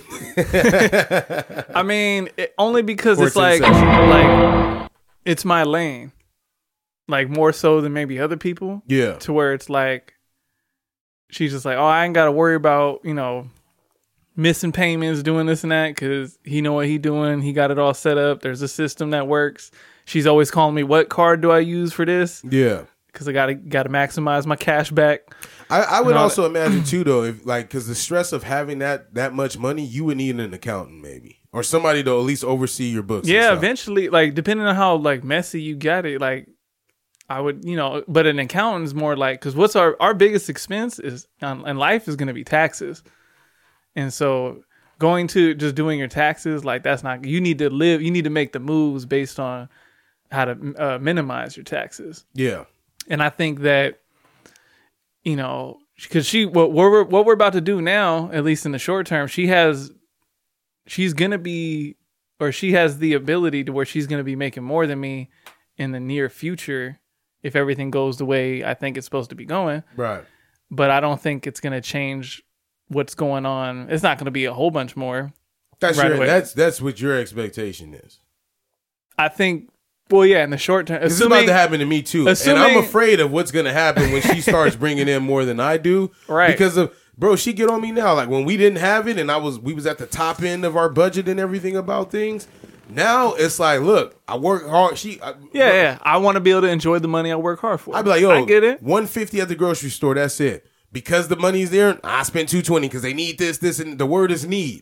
I mean, it, only because Or it's like, inception. like, it's my lane. Like more so than maybe other people. Yeah. To where it's like, she's just like, oh, I ain't got to worry about, you know, missing payments, doing this and that, because he know what he doing. He got it all set up. There's a system that works. She's always calling me, what card do I use for this? Yeah. Because I got to got to maximize my cash back. I, I would And all also imagine too, though, if like, because the stress of having that that much money, you would need an accountant maybe, or somebody to at least oversee your books. and Yeah, stuff. eventually, like, depending on how, like, messy you got it, like, I would, you know, but an accountant is more like, because what's our, our biggest expense is, um, in life is going to be taxes. And so going to just doing your taxes, like, that's not, you need to live, you need to make the moves based on how to uh, minimize your taxes. Yeah. And I think that, you know, because she, what we're, what we're about to do now, at least in the short term, she has, she's going to be, or she has the ability to where she's going to be making more than me in the near future if everything goes the way I think it's supposed to be going. Right. But I don't think it's going to change what's going on. It's not going to be a whole bunch more. That's right your, away. that's that's what your expectation is. I think, well, yeah, in the short term. This is about to happen to me too, assuming- and I'm afraid of what's going to happen when she starts bringing in more than I do. Right. Because of, bro, she get on me now. Like when we didn't have it, and I was, we was at the top end of our budget and everything about things. Now it's like, look, I work hard. She, I, Yeah, yeah. I want to be able to enjoy the money I work hard for. I'd be like, yo, I get it. one fifty at the grocery store. That's it. Because the money's there, I spent two twenty because they need this, this, and the word is need.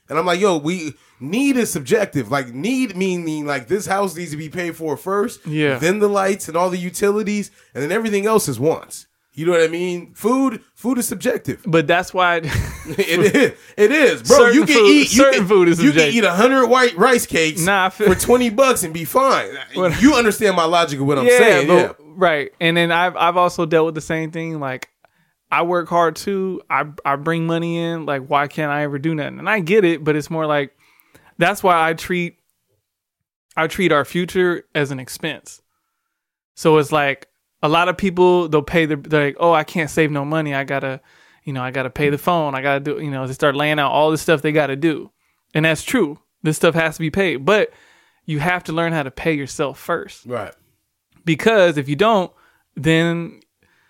And I'm like, yo, we need is subjective. Like need meaning like this house needs to be paid for first, yeah. then the lights and all the utilities, and then everything else is wants. You know what I mean? Food, food is subjective. But that's why it is. It is, bro. Certain you can food, eat you certain can, food is you can subjective. eat a hundred white rice cakes nah, I feel, for twenty bucks and be fine. What, you understand my logic of what I'm yeah, saying, but, yeah? Right. And then I've I've also dealt with the same thing. Like I work hard too. I I bring money in. Like why can't I ever do nothing? And I get it, but it's more like that's why I treat I treat our future as an expense. So it's like. A lot of people, they'll pay the, they're like, oh, I can't save no money. I gotta, you know, I gotta pay the phone. I gotta do, you know, they start laying out all the stuff they gotta do. And that's true. This stuff has to be paid. But you have to learn how to pay yourself first. Right. Because if you don't, then,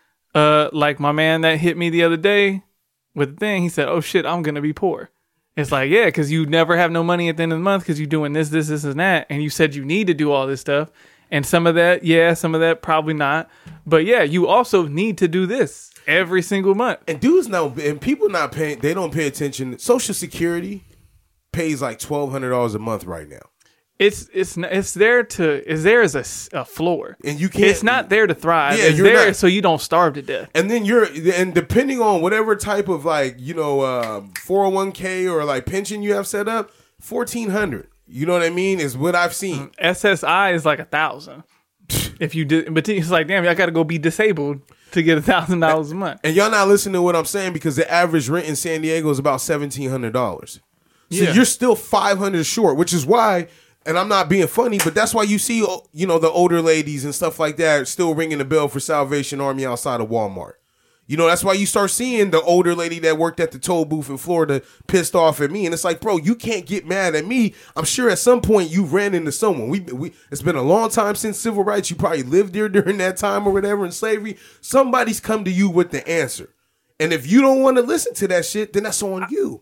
uh, like my man that hit me the other day with the thing, he said, oh shit, I'm gonna be poor. It's like, yeah, because you never have no money at the end of the month because you're doing this, this, this, and that. And you said you need to do all this stuff. And some of that, yeah, some of that, probably not. But yeah, you also need to do this every single month. And dudes now, and people not paying, they don't pay attention. Social Security pays like twelve hundred dollars a month right now. It's it's it's there to it's there as a, a floor, and you can't. It's not there to thrive. Yeah, it's you're there not, so you don't starve to death. And then you're and depending on whatever type of like you know uh, four oh one k or like pension you have set up, fourteen hundred. You know what I mean? Is what I've seen. S S I is like a thousand. If you did, but it's like, damn, I got to go be disabled to get a thousand dollars a month. And y'all not listening to what I'm saying because the average rent in San Diego is about seventeen hundred dollars. So yeah. you're still five hundred short, which is why. And I'm not being funny, but that's why you see, you know, the older ladies and stuff like that still ringing the bell for Salvation Army outside of Walmart. You know, that's why you start seeing the older lady that worked at the toll booth in Florida pissed off at me. And it's like, bro, you can't get mad at me. I'm sure at some point you ran into someone. We, we It's been a long time since civil rights. You probably lived there during that time or whatever in slavery. Somebody's come to you with the answer. And if you don't want to listen to that shit, then that's on you.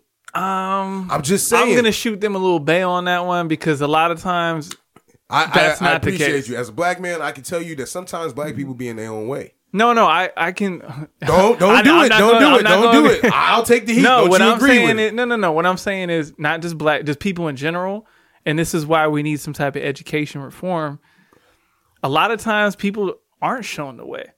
Um, I'm just saying. I'm going to shoot them a little bail on that one because a lot of times I, that's I, not I appreciate the case. you. As a black man, I can tell you that sometimes black people be in their own way. No, no, I, I can. Don't don't I, do I'm it. not Don't gonna, do it. Don't do it. I'll take the heat. No, don't what you I'm agree saying with is it? no, no, no. What I'm saying is not just black, just people in general, and this is why we need some type of education reform. A lot of times, people aren't shown the way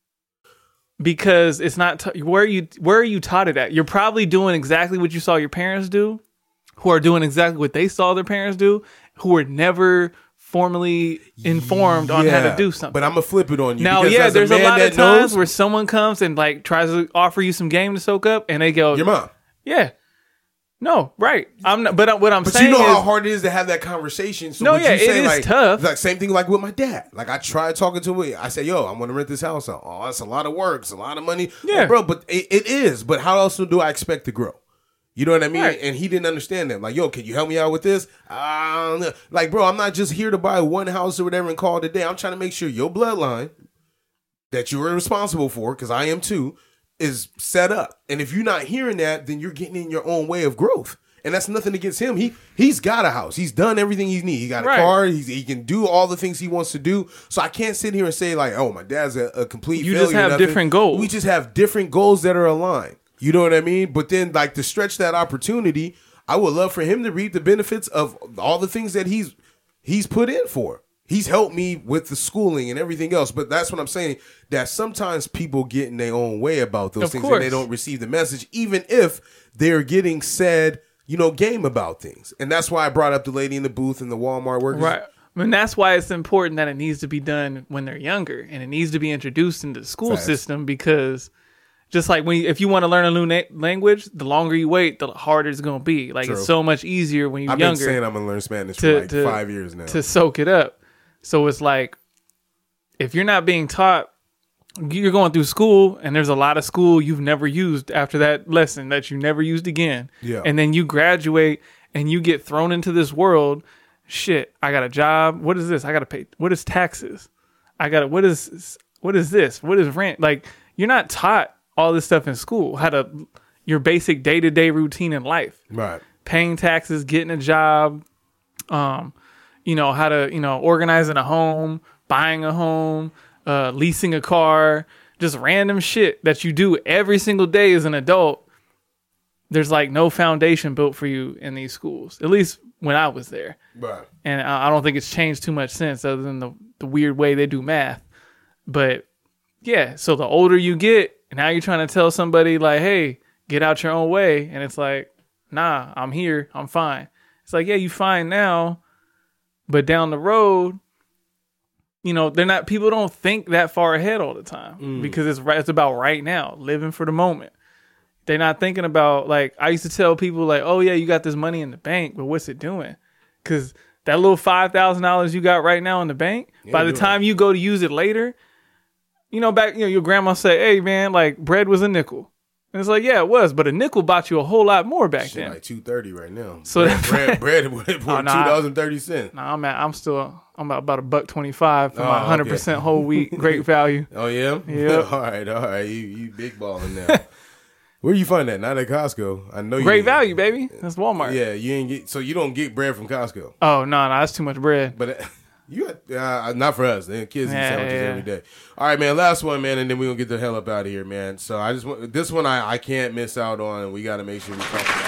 because it's not t- where you where are you taught it at. You're probably doing exactly what you saw your parents do, who are doing exactly what they saw their parents do, who were never formally informed on Yeah, how to do something. But I'm gonna flip it on you. Now, because yeah, as there's a, man lot of that times knows, where someone comes and like tries to offer you some game to soak up, and they go, your mom. yeah, no, right. I'm not, but what I'm But saying you know is, how hard it is to have that conversation. So No, would yeah, you say it is like, tough. Like same thing like with my dad. Like I tried talking to him. I said, "Yo, I'm gonna rent this house out. Oh, that's a lot of work. It's a lot of money." Yeah. Like, bro. But it, it is. But how else do I expect to grow? You know what I mean? Right. And he didn't understand that. Like, yo, can you help me out with this? Uh, like, bro, I'm not just here to buy one house or whatever and call it a day. I'm trying to make sure your bloodline that you are responsible for, because I am too, is set up. And if you're not hearing that, then you're getting in your own way of growth. And that's nothing against him. He he's got a house. He's done everything he needs. He got a Right. car. He's, he can do all the things he wants to do. So I can't sit here and say like, oh, my dad's a, a complete. You failure just or have nothing. different goals. We just have different goals that are aligned. You know what I mean? But then, like, to stretch that opportunity, I would love for him to reap the benefits of all the things that he's he's put in for. He's helped me with the schooling and everything else. But that's what I'm saying, that sometimes people get in their own way about those Of things course. and they don't receive the message, even if they're getting said, you know, game about things. And that's why I brought up the lady in the booth and the Walmart workers. right. I mean, that's why it's important that it needs to be done when they're younger, and it needs to be introduced into the school Facts. system because. Just like when you, if you want to learn a new na- language, the longer you wait, the harder it's going to be. Like True. It's so much easier when you're I've younger. been saying I'm going to learn Spanish to- for like to- five years now. to soak it up. So it's like, if you're not being taught, you're going through school and there's a lot of school you've never used after that lesson that you never used again. Yeah. And then you graduate and you get thrown into this world. Shit, I got a job. What is this? I got to pay. What is taxes? I got to, what is, what is this? What is rent? Like, you're not taught all this stuff in school, how to, your basic day-to-day routine in life. Right. Paying taxes, getting a job, um, you know, how to, you know, organizing a home, buying a home, uh, leasing a car, just random shit that you do every single day as an adult. there's like no foundation built for you in these schools, at least when I was there. Right. And I I don't think it's changed too much since, other than the, the weird way they do math. But yeah, so the older you get, now you're trying to tell somebody like, hey, get out your own way. And it's like, nah, I'm here. I'm fine. It's like, yeah, you fine now, but down the road, you know, they're not, people don't think that far ahead all the time mm. because it's right, it's about right now, living for the moment. They're not thinking about, like, I used to tell people like, oh yeah, you got this money in the bank, but what's it doing? Because that little five thousand dollars you got right now in the bank, yeah, by the time you go to use it later, you know, back, you know, your grandma say, hey man, like bread was a nickel. And it's like, yeah, it was, but a nickel bought you a whole lot more back Shit, then. Like two thirty right now. So bread, bread, bread for oh, two nah, dollars and thirty cents. Nah, I'm at, I'm still, I'm about a buck twenty five for Oh, my hundred okay. percent whole wheat, great value. Oh yeah, Yeah. all right, all right. You you big balling now. Where you find that? Not at Costco. I know you. Great ain't- value, baby. That's Walmart. Yeah, you ain't get. So you don't get bread from Costco. Oh no, no, that's too much bread. But uh, you got uh, not for us. The kids eat Yeah, sandwiches yeah. every day. All right, man. Last one, man, and then we gonna get the hell up out of here, man. So I just want this one. I, I can't miss out on, and we got to make sure we talk about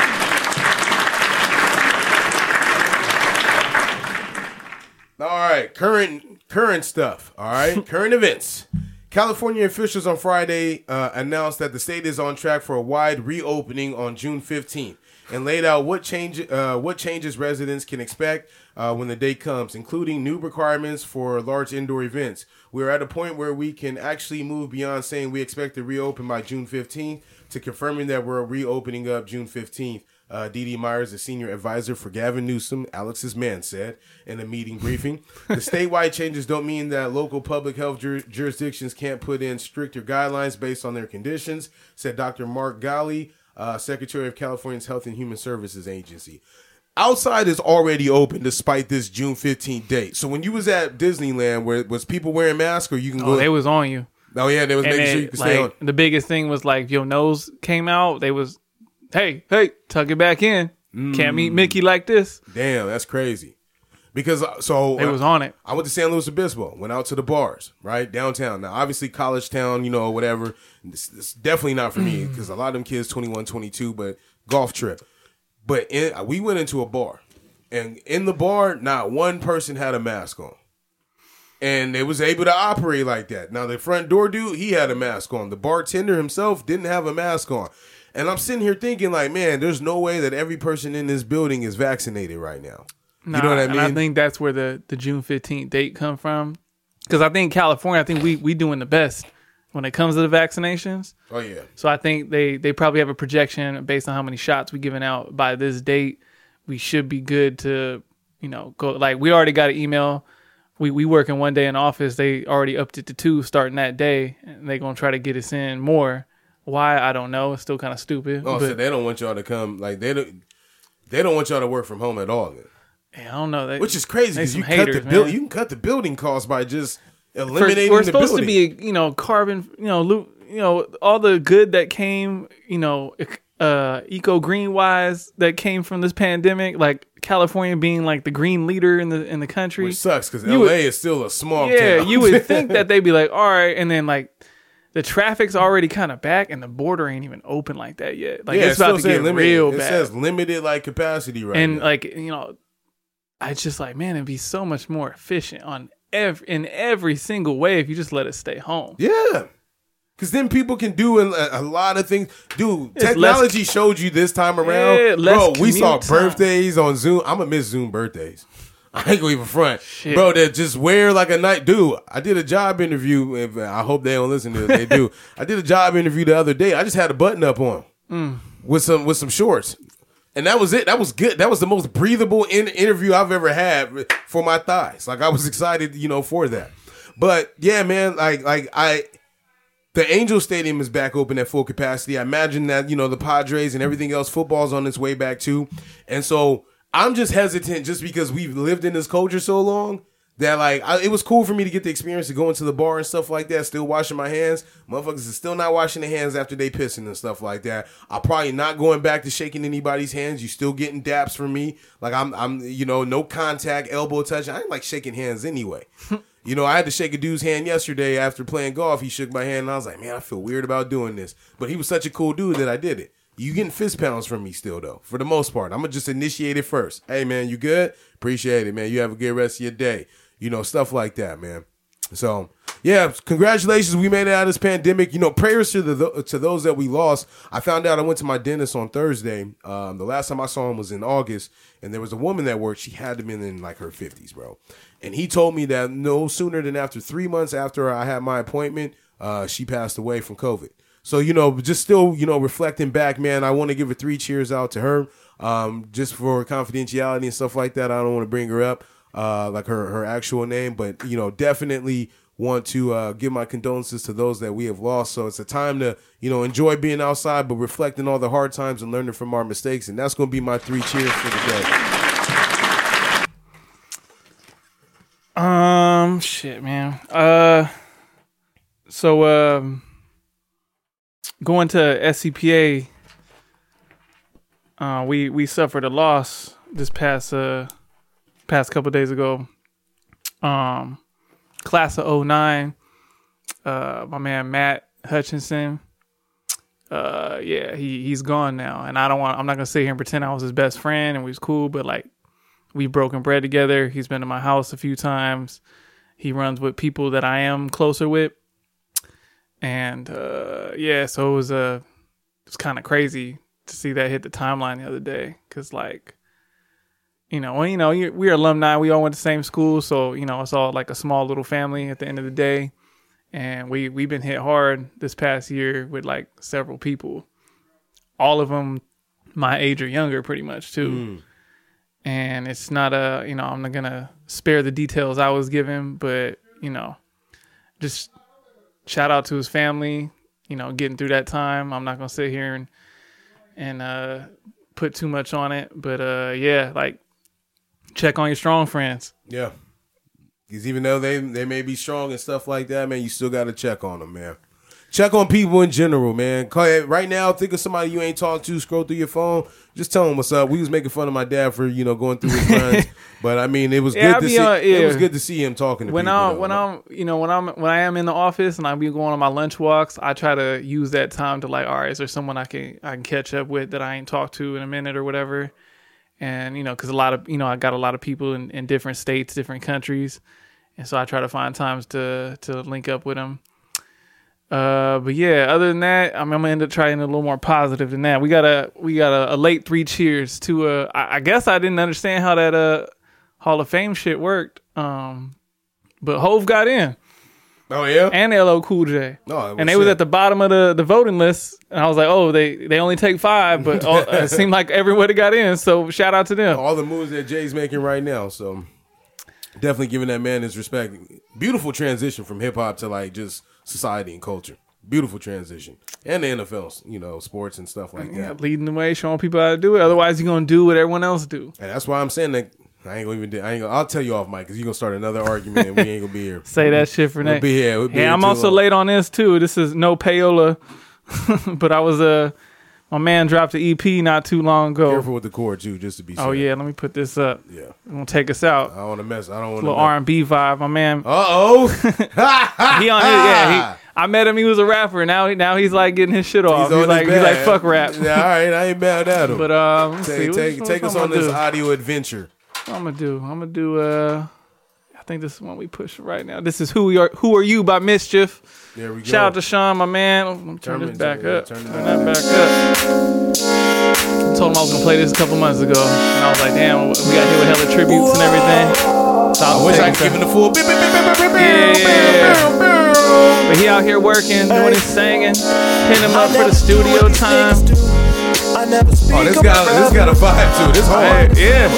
it. All right, current current stuff. All right, current events. California officials on Friday uh, announced that the state is on track for a wide reopening on June fifteenth and laid out what change uh, what changes residents can expect uh, when the day comes, including new requirements for large indoor events. We're at a point where we can actually move beyond saying we expect to reopen by June fifteenth to confirming that we're reopening up June fifteenth. Uh, Dee Dee Myers, the senior advisor for Gavin Newsom, Alex's man, said in a meeting briefing. The statewide changes don't mean that local public health jur- jurisdictions can't put in stricter guidelines based on their conditions, said Doctor Mark Ghali, uh, Secretary of California's Health and Human Services Agency. Outside is already open despite this June fifteenth date. So when you was at Disneyland, where was people wearing masks, or you can go? Oh, they was on you. Oh yeah, they was And making then, sure you could stay like, on. the biggest thing was like, if your nose came out, they was, hey, hey, tuck it back in. Can't meet Mickey like this. Damn, that's crazy. Because uh, so They was on it. I went to San Luis Obispo, went out to the bars, right downtown. Now, obviously, college town, you know, whatever. It's, it's definitely not for me because a lot of them kids twenty-one, twenty-two, but golf trip. But in, we went into a bar, and in the bar, not one person had a mask on. And they was able to operate like that. Now, the front door dude, he had a mask on. The bartender himself didn't have a mask on. And I'm sitting here thinking, like, man, there's no way that every person in this building is vaccinated right now. Nah, you know what I mean? And I think that's where the, the June fifteenth date come from. Because I think California, I think we we doing the best when it comes to the vaccinations. Oh, yeah. So I think they, they probably have a projection based on how many shots we giving out by this date. We should be good to, you know, go. Like, we already got an email. We we working one day in office. They already upped it to two starting that day. And they're going to try to get us in more. Why? I don't know. It's still kind of stupid. Oh, but, so they don't want y'all to come, like, they don't, they don't want y'all to work from home at all, then. yeah, I don't know. They, Which is crazy they because some you cut the haters, bill, man. you can cut the building costs by just For- eliminating we're the supposed building. to be, you know, carbon, you know, lo- you know, all the good that came, you know, uh, eco green wise that came from this pandemic, like California being like the green leader in the in the country. Which sucks because You L A would- is still a small Yeah, town. you would think that they'd be like, all right, and then like the traffic's already kind of back, and the border ain't even open like that yet. Like yeah, it's about to still get saying limited. real It bad. says limited like capacity right and now. like you know, I just like man, it'd be so much more efficient on every in every single way if you just let us stay home. Yeah. Because then people can do a, a lot of things. Dude, It's technology less- showed you this time around. Yeah, less Bro, we saw commute time. birthdays on Zoom. I'm going to miss Zoom birthdays. I ain't going to even front. Shit. Bro, that just wear like a night. Dude, I did a job interview. If, I hope they don't listen to it. They do. I did a job interview the other day. I just had a button up on Mm. with some with some shorts. And that was it. That was good. That was the most breathable in- interview I've ever had for my thighs. Like, I was excited, you know, for that. But, yeah, man, like, like I... The Angel Stadium is back open at full capacity. I imagine that, you know, the Padres and everything else, football's on its way back too. And so I'm just hesitant just because we've lived in this culture so long that, like, I, it was cool for me to get the experience of going to the bar and stuff like that, still washing my hands. Motherfuckers are still not washing their hands after they pissing and stuff like that. I'm probably not going back to shaking anybody's hands. You still getting daps from me. Like, I'm, I'm, you know, no contact, elbow touch. I ain't like shaking hands anyway. You know, I had to shake a dude's hand yesterday after playing golf. He shook my hand, and I was like, man, I feel weird about doing this. But he was such a cool dude that I did it. You getting fist pounds from me still, though, for the most part. I'm going to just initiate it first. Hey, man, you good? Appreciate it, man. You have a good rest of your day. You know, stuff like that, man. So, yeah, congratulations. We made it out of this pandemic. You know, prayers to the to those that we lost. I found out I went to my dentist on Thursday. Um, the last time I saw him was in August, and there was a woman that worked. She had to been in like her fifties, bro. And he told me that no sooner than after three months after I had my appointment, uh, she passed away from COVID. So, you know, just still, you know, reflecting back, man, I want to give a three cheers out to her um, just for confidentiality and stuff like that. I don't want to bring her up, uh, like her, her actual name, but, you know, definitely want to uh, give my condolences to those that we have lost. So it's a time to, you know, enjoy being outside, but reflecting all the hard times and learning from our mistakes. And that's going to be my three cheers for the day. Um, shit, man. Uh, so, um, going to S C P A, uh, we we suffered a loss this past uh past couple days ago. Um, class of oh nine, uh, my man Matt Hutchinson. Uh, yeah, he he's gone now, and I don't want. I'm not gonna sit here and pretend I was his best friend and we was cool, but like we've broken bread together. He's been to my house a few times. He runs with people that I am closer with. And, uh, yeah, so it was, uh, it was kind of crazy to see that hit the timeline the other day. Cause like, you know, well, you know, we're alumni. We all went to the same school. So, you know, it's all like a small little family at the end of the day. And we, we've been hit hard this past year with like several people, all of them my age or younger pretty much too. Mm. And it's not a, you know, I'm not going to spare the details I was given, but, you know, just shout out to his family, you know, getting through that time. I'm not going to sit here and, and, uh, put too much on it, but, uh, yeah, like check on your strong friends. Yeah. Because even though they, they may be strong and stuff like that, man, you still got to check on them, man. Check on people in general, man. Right now, think of somebody you ain't talked to, scroll through your phone, just tell them what's up. We was making fun of my dad for, you know, going through his runs, but I mean, it was yeah, good to see. On, yeah. It was good to see him talking to when people. I though, when like. I'm, you know, when I'm when I am in the office and I be going on my lunch walks, I try to use that time to like, all right, is there someone I can I can catch up with that I ain't talked to in a minute or whatever, and you know, because a lot of you know, I got a lot of people in, in different states, different countries, and so I try to find times to to link up with them. Uh, but yeah, other than that, I mean, I'm gonna end up trying a little more positive than that. We got a we got a, a late three cheers to uh, I, I guess I didn't understand how that uh Hall of Fame shit worked. Um, but Hove got in. Oh yeah, and L L Cool J. No, well, and they shit. was at the bottom of the, the voting list, and I was like, oh, they they only take five, but all, it seemed like everybody got in. So shout out to them. All the moves that Jay's making right now. So definitely giving that man his respect. Beautiful transition from hip hop to like just society and culture. Beautiful transition. And the N F L, you know, sports and stuff like yeah, that. Leading the way, showing people how to do it. Otherwise, you're going to do what everyone else do. And that's why I'm saying that I ain't going to even do I ain't gonna, I'll tell you off, Mike, because you're going to start another argument and we ain't going to be here. Say that shit for we'll next. Be here. We'll be hey, here I'm also long. late on this, too. This is no payola. But I was, uh, my man dropped the E P not too long ago. Careful with the cord, too, just to be safe. Oh, yeah. Let me put this up. Yeah. I'm going to take us out. I don't want to mess. I don't want to. Little R and B vibe. My man. Uh-oh. he on his, yeah, he, I met him. He was a rapper. Now, now he's like getting his shit off. He's, he's like, he's like, fuck rap. Yeah, all right, I ain't mad at him. But um, take see, take, what, take what us on this do? audio adventure. What I'm gonna do? I'm gonna do. Uh, I think this is one we push right now. This is who we are. Who are you by Mischief? There we go. Shout out to Sean, my man. Let me turn, turn this back turn, up. Turn, turn that back up. I told him I was gonna play this a couple months ago, and I was like, damn, we got hit with hella tributes and everything. So I, I wish I could give him the full. Yeah, yeah. But he out here working, doing his singing, hitting him up for the studio time. Oh, this got this got a vibe too. This hard. Yeah.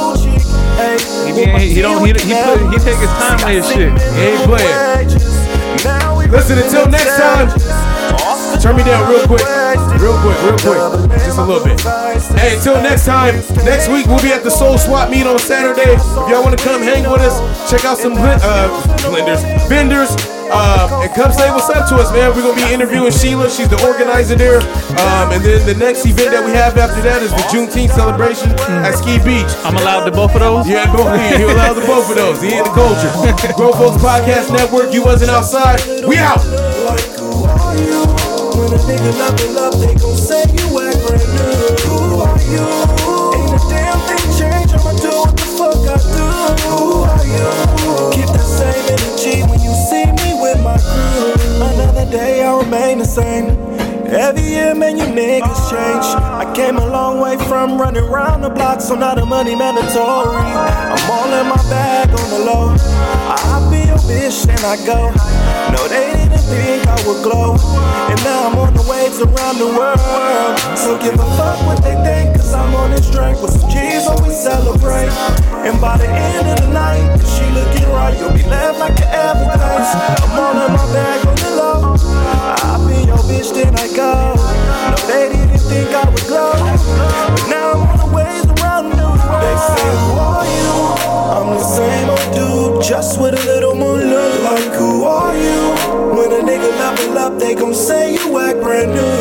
He, he, he don't he he, put, he take his time on his shit. He ain't playing. Listen, until next time. Turn me down real quick. Real quick, real quick. Just a little bit. Hey, until next time. Next week we'll be at the Soul Swap meet on Saturday. If y'all want to come hang with us, check out some blend, uh, blenders, vendors. Uh, and come say what's up to us, man. We're going to be interviewing Sheila. She's the organizer there. Um, and then the next event that we have after that is the Juneteenth celebration at Ski Beach. I'm allowed to both of those? Yeah, both of you. You're allowed to both of those. He in the culture. Grown Folks Podcast Network. You wasn't outside. We out. When a nigga level up, they gon' say you act ain't the same. Every year, man, you niggas change. I came a long way from running around the block, so now the money mandatory. I'm all in my bag on the low. I be your bitch, then I go. No, they didn't think I would glow. And now I'm on the waves around the world. So give a fuck what they think, cause I'm on this drink with some G's, so we celebrate. And by the end of the night, if she looking right, you'll be left like an evidence. I'm all in my bag on the low. I be your bitch, then I go. No, they didn't think I would glow. But now I'm on the waves around the world. They say, who are you? I'm the same old dude, just with a little more love. Like, who are you? When a nigga level up, they gon' say you act brand new.